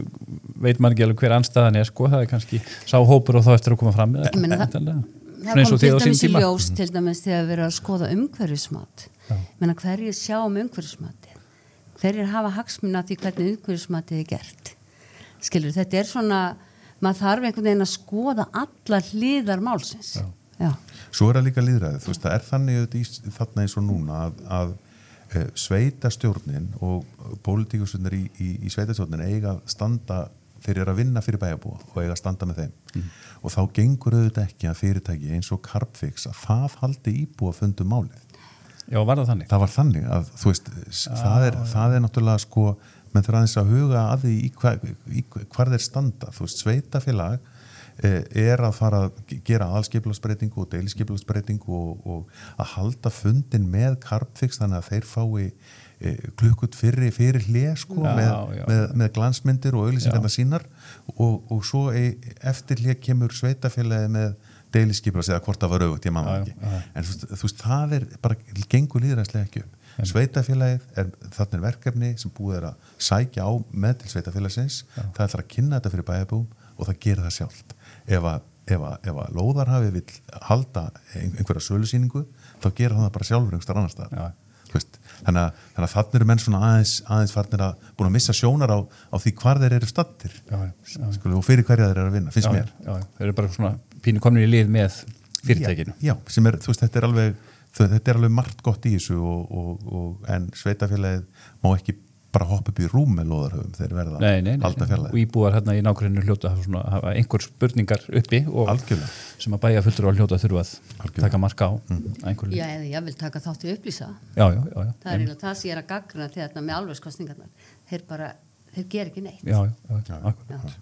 veit maður ekki alveg hver andstæðan er, sko, það er kannski sá hópur og þá eftir að koma fram með það. Það kom til dæmis í ljós til dæmis þegar við erum að skoða umhverfismat. Menna hverjir sjá um umhverfismati? Hverjir hafa hagsmuna því hvernig umhverfismatið er gert? Skilur, þetta er svona, maður þarf einhvern veginn að skoða alla hliðar málsins. Já. Já. Svo er það líka lýðræði, þú veist, það er þannig í, þarna eins og núna að, að e, sveitastjórnin og pólitíkusurnir í, í, í sveitastjórnin eiga að standa þeir eru að vinna fyrir bæjarbúa og eiga að standa með þeim mm. og þá gengur auðvitað ekki að fyrirtæki eins og Carbfix að það haldi íbúa fundum málið. Já, var það þannig? Það var þannig að, þú veist, ah, það, er, það er náttúrulega sko, menn þurfa aðeins að huga að því í, hva, í hvar þeir standa, þú veist, sveitafélag eh, er að fara að gera aðalskipulagsbreytingu og deiliskipulagsbreytingu og, og að halda fundin með Carbfix þannig að þeir fái klukkut fyrir, fyrir hlið sko, já, með, já. Með, með glansmyndir og auglýsingarna sínar og, og svo eftir hlið kemur sveitafélagi með deiliskipulags eða hvort það var auðvitað, ég manna ekki já, já. En þú, þú veist, það er bara gengur lýðræðislega ekki upp sveitafélagið, er, þarna er verkefni sem búið er að sækja á með til sveitafélagsins, já. Það ætlar að kynna þetta fyrir bæjarbúum og það gerir það sjálft ef að, ef að, ef að lóðarhafi vill halda einhverja sölusýningu þá gerir það bara sjálfur einhverstaðar annar stað þannig að, þannig að þannig eru menn svona aðeins, aðeins farnir að búin að missa sjónar á, á því hvar þeir eru stattir Skulu, og fyrir hverja þeir eru að vinna, finnst já, mér já, þeir eru bara svona pínu komnir í lið með fyrirtækinu já, já, sem er, þú veist, þetta er alveg þetta er alveg margt gott í þessu og, og, og, en sveitafélagið má ekki bara hoppa upp í rúm með lóðarhöfum þeir verða nei, nei, nei, halda fjarlægi og íbúar hérna í nágruninu hljóta að hafa, hafa einhver spurningar uppi og algjörlega. Sem að bæja fullur á hljóta þurfa að algjörlega. Taka marka á mm. Já, eða ég vil taka þátt í upplýsa já, já, já, já. það er eiginlega það sem ég er að gagna til þetta með alvegskostningarnar þeir bara, þeir ger ekki neitt já, já, já, akkurat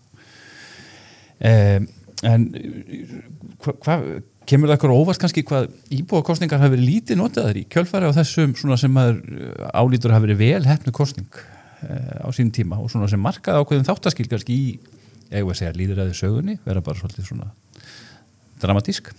um, en hvað hva, kemur það eitthvað óvart kannski hvað íbúakostningar hafi verið lítið notaðar í kjölfari á þessum svona sem maður álítur hafi verið vel heppnu kostning uh, á sínum tíma og svona sem markaði ákveðum þáttaskil kannski í, eigum að segja, lýðræði sögunni, vera bara svolítið svona dramatísk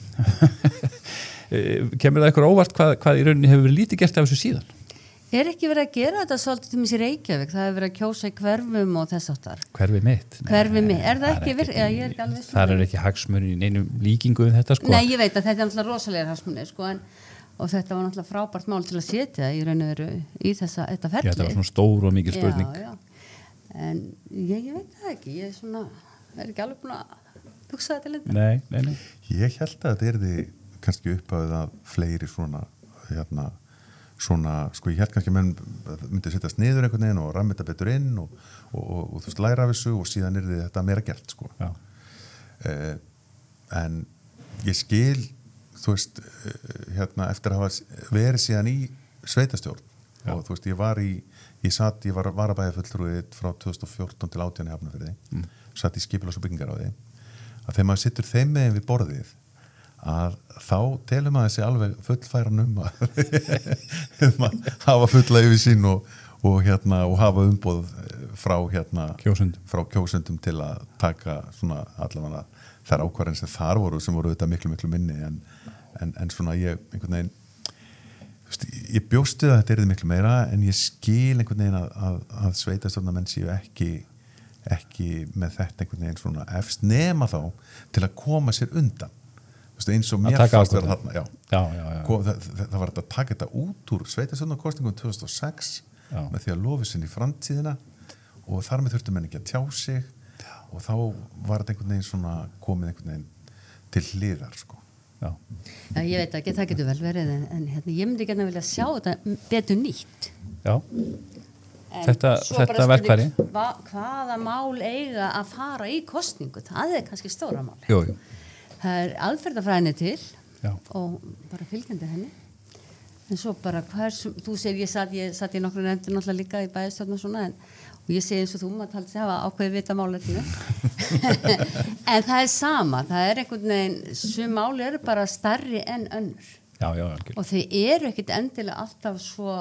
kemur það eitthvað óvart hvað, hvað í rauninni hefur verið lítið gert af þessu síðan? Er ekki verið að gera þetta svolítið til mér sér Reykjavík, það hefur verið að kjósa í hverfum og þess áttar. Hverfi mitt? Hverfi mitt, er það ekki verið? Já, ég er ekki alveg svona. Það er ekki hagsmunni í neinum líkingu um þetta, sko? Nei, ég veit að þetta er náttúrulega rosalega hagsmunni, sko, en, og þetta var náttúrulega frábært mál til að setja í raun og veru í þessa, þetta ferli. Já, þetta var svona stór og mikil spurning. Já, já, en ég, ég veit það ekki, ég er svona, er ekki alveg búin að hugsa þetta lindar. Nei, nei, nei. Ég held að þetta erði kannski uppáðið að fleiri svona, hérna, svona, sko ég held kannski að menn myndi sittast niður einhvern veginn og ramma þetta betur inn og, og, og, og þú veist, læra af þessu og síðan er þetta meira gert, sko. Já. Eh, en ég skil, þú veist, hérna, eftir að hafa verið síðan í sveitastjórn Já. Og þú veist, ég var í, ég satt, ég var varabæjarfulltrúi frá tvö þúsund og fjórtán til átján í Hafnarfirði, mm. satt í skipulags- og byggingaráði, að þegar maður sittur þeim megin við borðið, að þá telur maður þessi alveg fullfæran um að, um að hafa fulla yfir sín og, og, hérna, og hafa umboð frá, hérna, Kjósundum. frá kjósundum til að taka svona allavega þær ákvarðin sem þar voru sem voru þetta miklu miklu minni en, en, en svona ég einhvern veginn veist, ég bjóstu að þetta er miklu meira en ég skil einhvern veginn að, að, að sveitastjórnarmenn séu ekki ekki með þetta einhvern veginn svona efst nema þá til að koma sér undan eins og mér fannst vera þarna já. Já, já, já. Það, það, það var að taka þetta út úr sveitastjórnarkosningum tvö þúsund og sex já. Með því að lofa sinni í framtíðina og þar með þurftu menn ekki að tjá sig Já. Og þá var þetta einhvern veginn svona komið einhvern veginn til hliðar sko. Já. Já, ég veit ekki, það getur vel verið en, en hérna, ég myndi ekki að vilja sjá þetta betur nýtt Já, en þetta, þetta verkfæri hva, hvaða mál eiga að fara í kosningu, það er kannski stóra mál jú, jú. Það er aðferðafræðinni til Já. Og bara fylgjandi henni en svo bara hvers, þú segir ég satt ég satt í nokkru nefndir náttúrulega líka í bæðistjórn og svona en og ég segi eins og þú maður taldi sig hafa ákveði vita málefninu en það er sama, það er einhvern veginn sem máli eru bara stærri en önnur já, já, algjör. Og þau eru ekkit endilega alltaf svo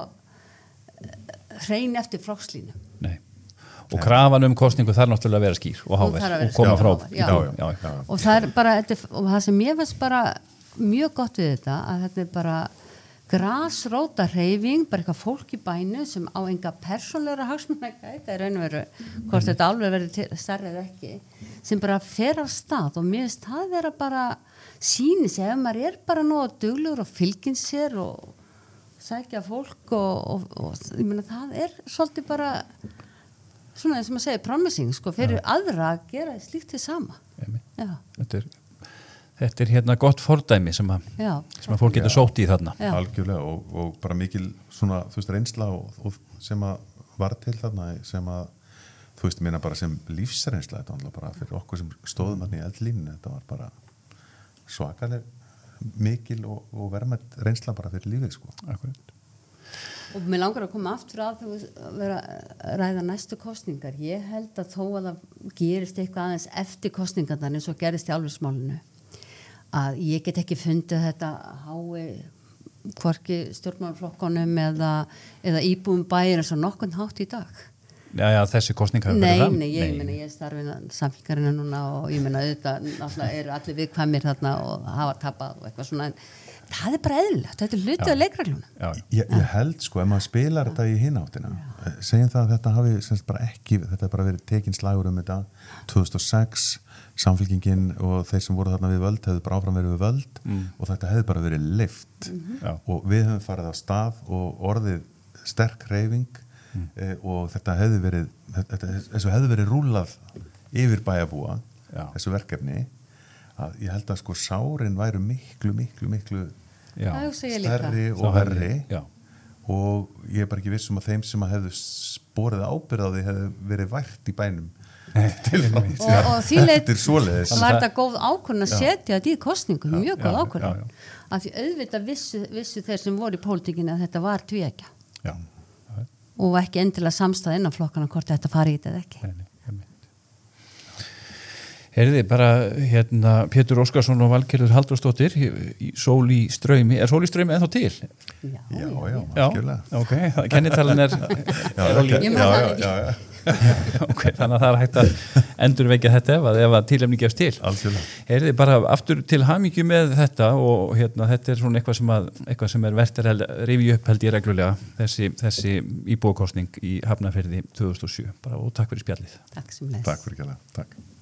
hrein eftir flokkslínu Nei. Og krafan um kostningu þarf náttúrulega að vera skýr og hávær og koma frá já. Já, já. Já. Og það er bara og það sem ég veist bara mjög gott við þetta að þetta er bara grasróta hreyfing, bara eitthvað fólk í bænu sem á enga persónlegra hagsmuna gæta er raunveru, hvort þetta alveg verður stærri eða ekki, sem bara fer af stað og mér finnst það vera bara sýni sig, ef maður er bara nú duglegur og fylginn sér og sækja fólk og, og, og ég meina það er svolítið bara svona eins og maður segir promising, sko, fyrir ja. Aðra að gera slíkt til sama. Já. Þetta er Þetta er hérna gott fordæmi sem að, sem að fólk getur sótt í þarna. Já. Algjörlega og, og bara mikil svona, þú veist, reynsla og, og sem að var til þarna sem að, þú veist, minna bara sem lífsreynsla þetta var bara fyrir okkur sem stóðum þarna í eldlínunni, þetta var bara svakaleg mikil og, og verðmætt reynsla bara fyrir lífið, sko. Akkurat. Og mér langar að koma aftur að þú vera að ræða næstu kostningar. Ég held að þó að það gerist eitthvað aðeins eftir kostningarnar eins og gerist í álfismálinu að ég get ekki fundið þetta hái hvorki stjórnmálaflokkunum eða, eða íbúum bæir eins og nokkurn hátt í dag. Já, já, þessi kostning hafa verið fram. Nei, nei, ég meina, ég starfi samfélgarina núna og ég meina auðvitað, náttúrulega eru allir viðkvæmir þarna og hafa tapað og eitthvað svona, en það er bara eðlilegt, þetta er hluti af leikreglunum. Ég, ég held, sko, ef maður spilar þetta í hináttina, segjum það að þetta hafi semst bara ekki, þetta er bara verið tekinn slagur um þetta, tvö þúsund og sex samfylkingin og þeir sem voru þarna við völd hefðu bara áfram verið við völd mm. og þetta hefði bara verið lyft mm-hmm. og við höfum farið á stað og orðið sterk hreyfing mm. e, og þetta hefði verið þetta, þessu hefði verið rúlað yfir bæjarbúa Já. Þessu verkefni að ég held að sko sárin væru miklu, miklu, miklu Já. Stærri og verri Já. Og ég er bara ekki viss um að þeim sem að hefðu sporið ábyrgð á því hefði verið vært í bænum og, og því leit var þetta góð ákvörðun að setja þetta í kostningum, mjög góð ákvörðun af því auðvitað vissu, vissu þeir sem voru í pólitíkinni að þetta var tvíegja og ekki endilega samstæð innan flokkana hvort þetta fari í þetta eða ekki. Heyrði, bara hérna Pétur Óskarsson og Valgerður Halldórsdóttir í Sól í straumi, er Sól í straumi ennþá til? Já, já, já, algjörlega. Ok, kennitalan er Já, já, já, já ok, þannig að það er hægt að endurvekja þetta ef að, ef að tilefni gefst til. Algjörlega. Heyrði, bara aftur til hamingju með þetta og hérna, þetta er svona eitthvað sem, að, eitthvað sem er vert að rifja upp held ég reglulega, þessi, þessi íbúakosning í Hafnarfirði tvö þúsund og sjö. Bara og takk fyrir spjallið. Takk sem leys. Takk fyrir kærlega. Takk.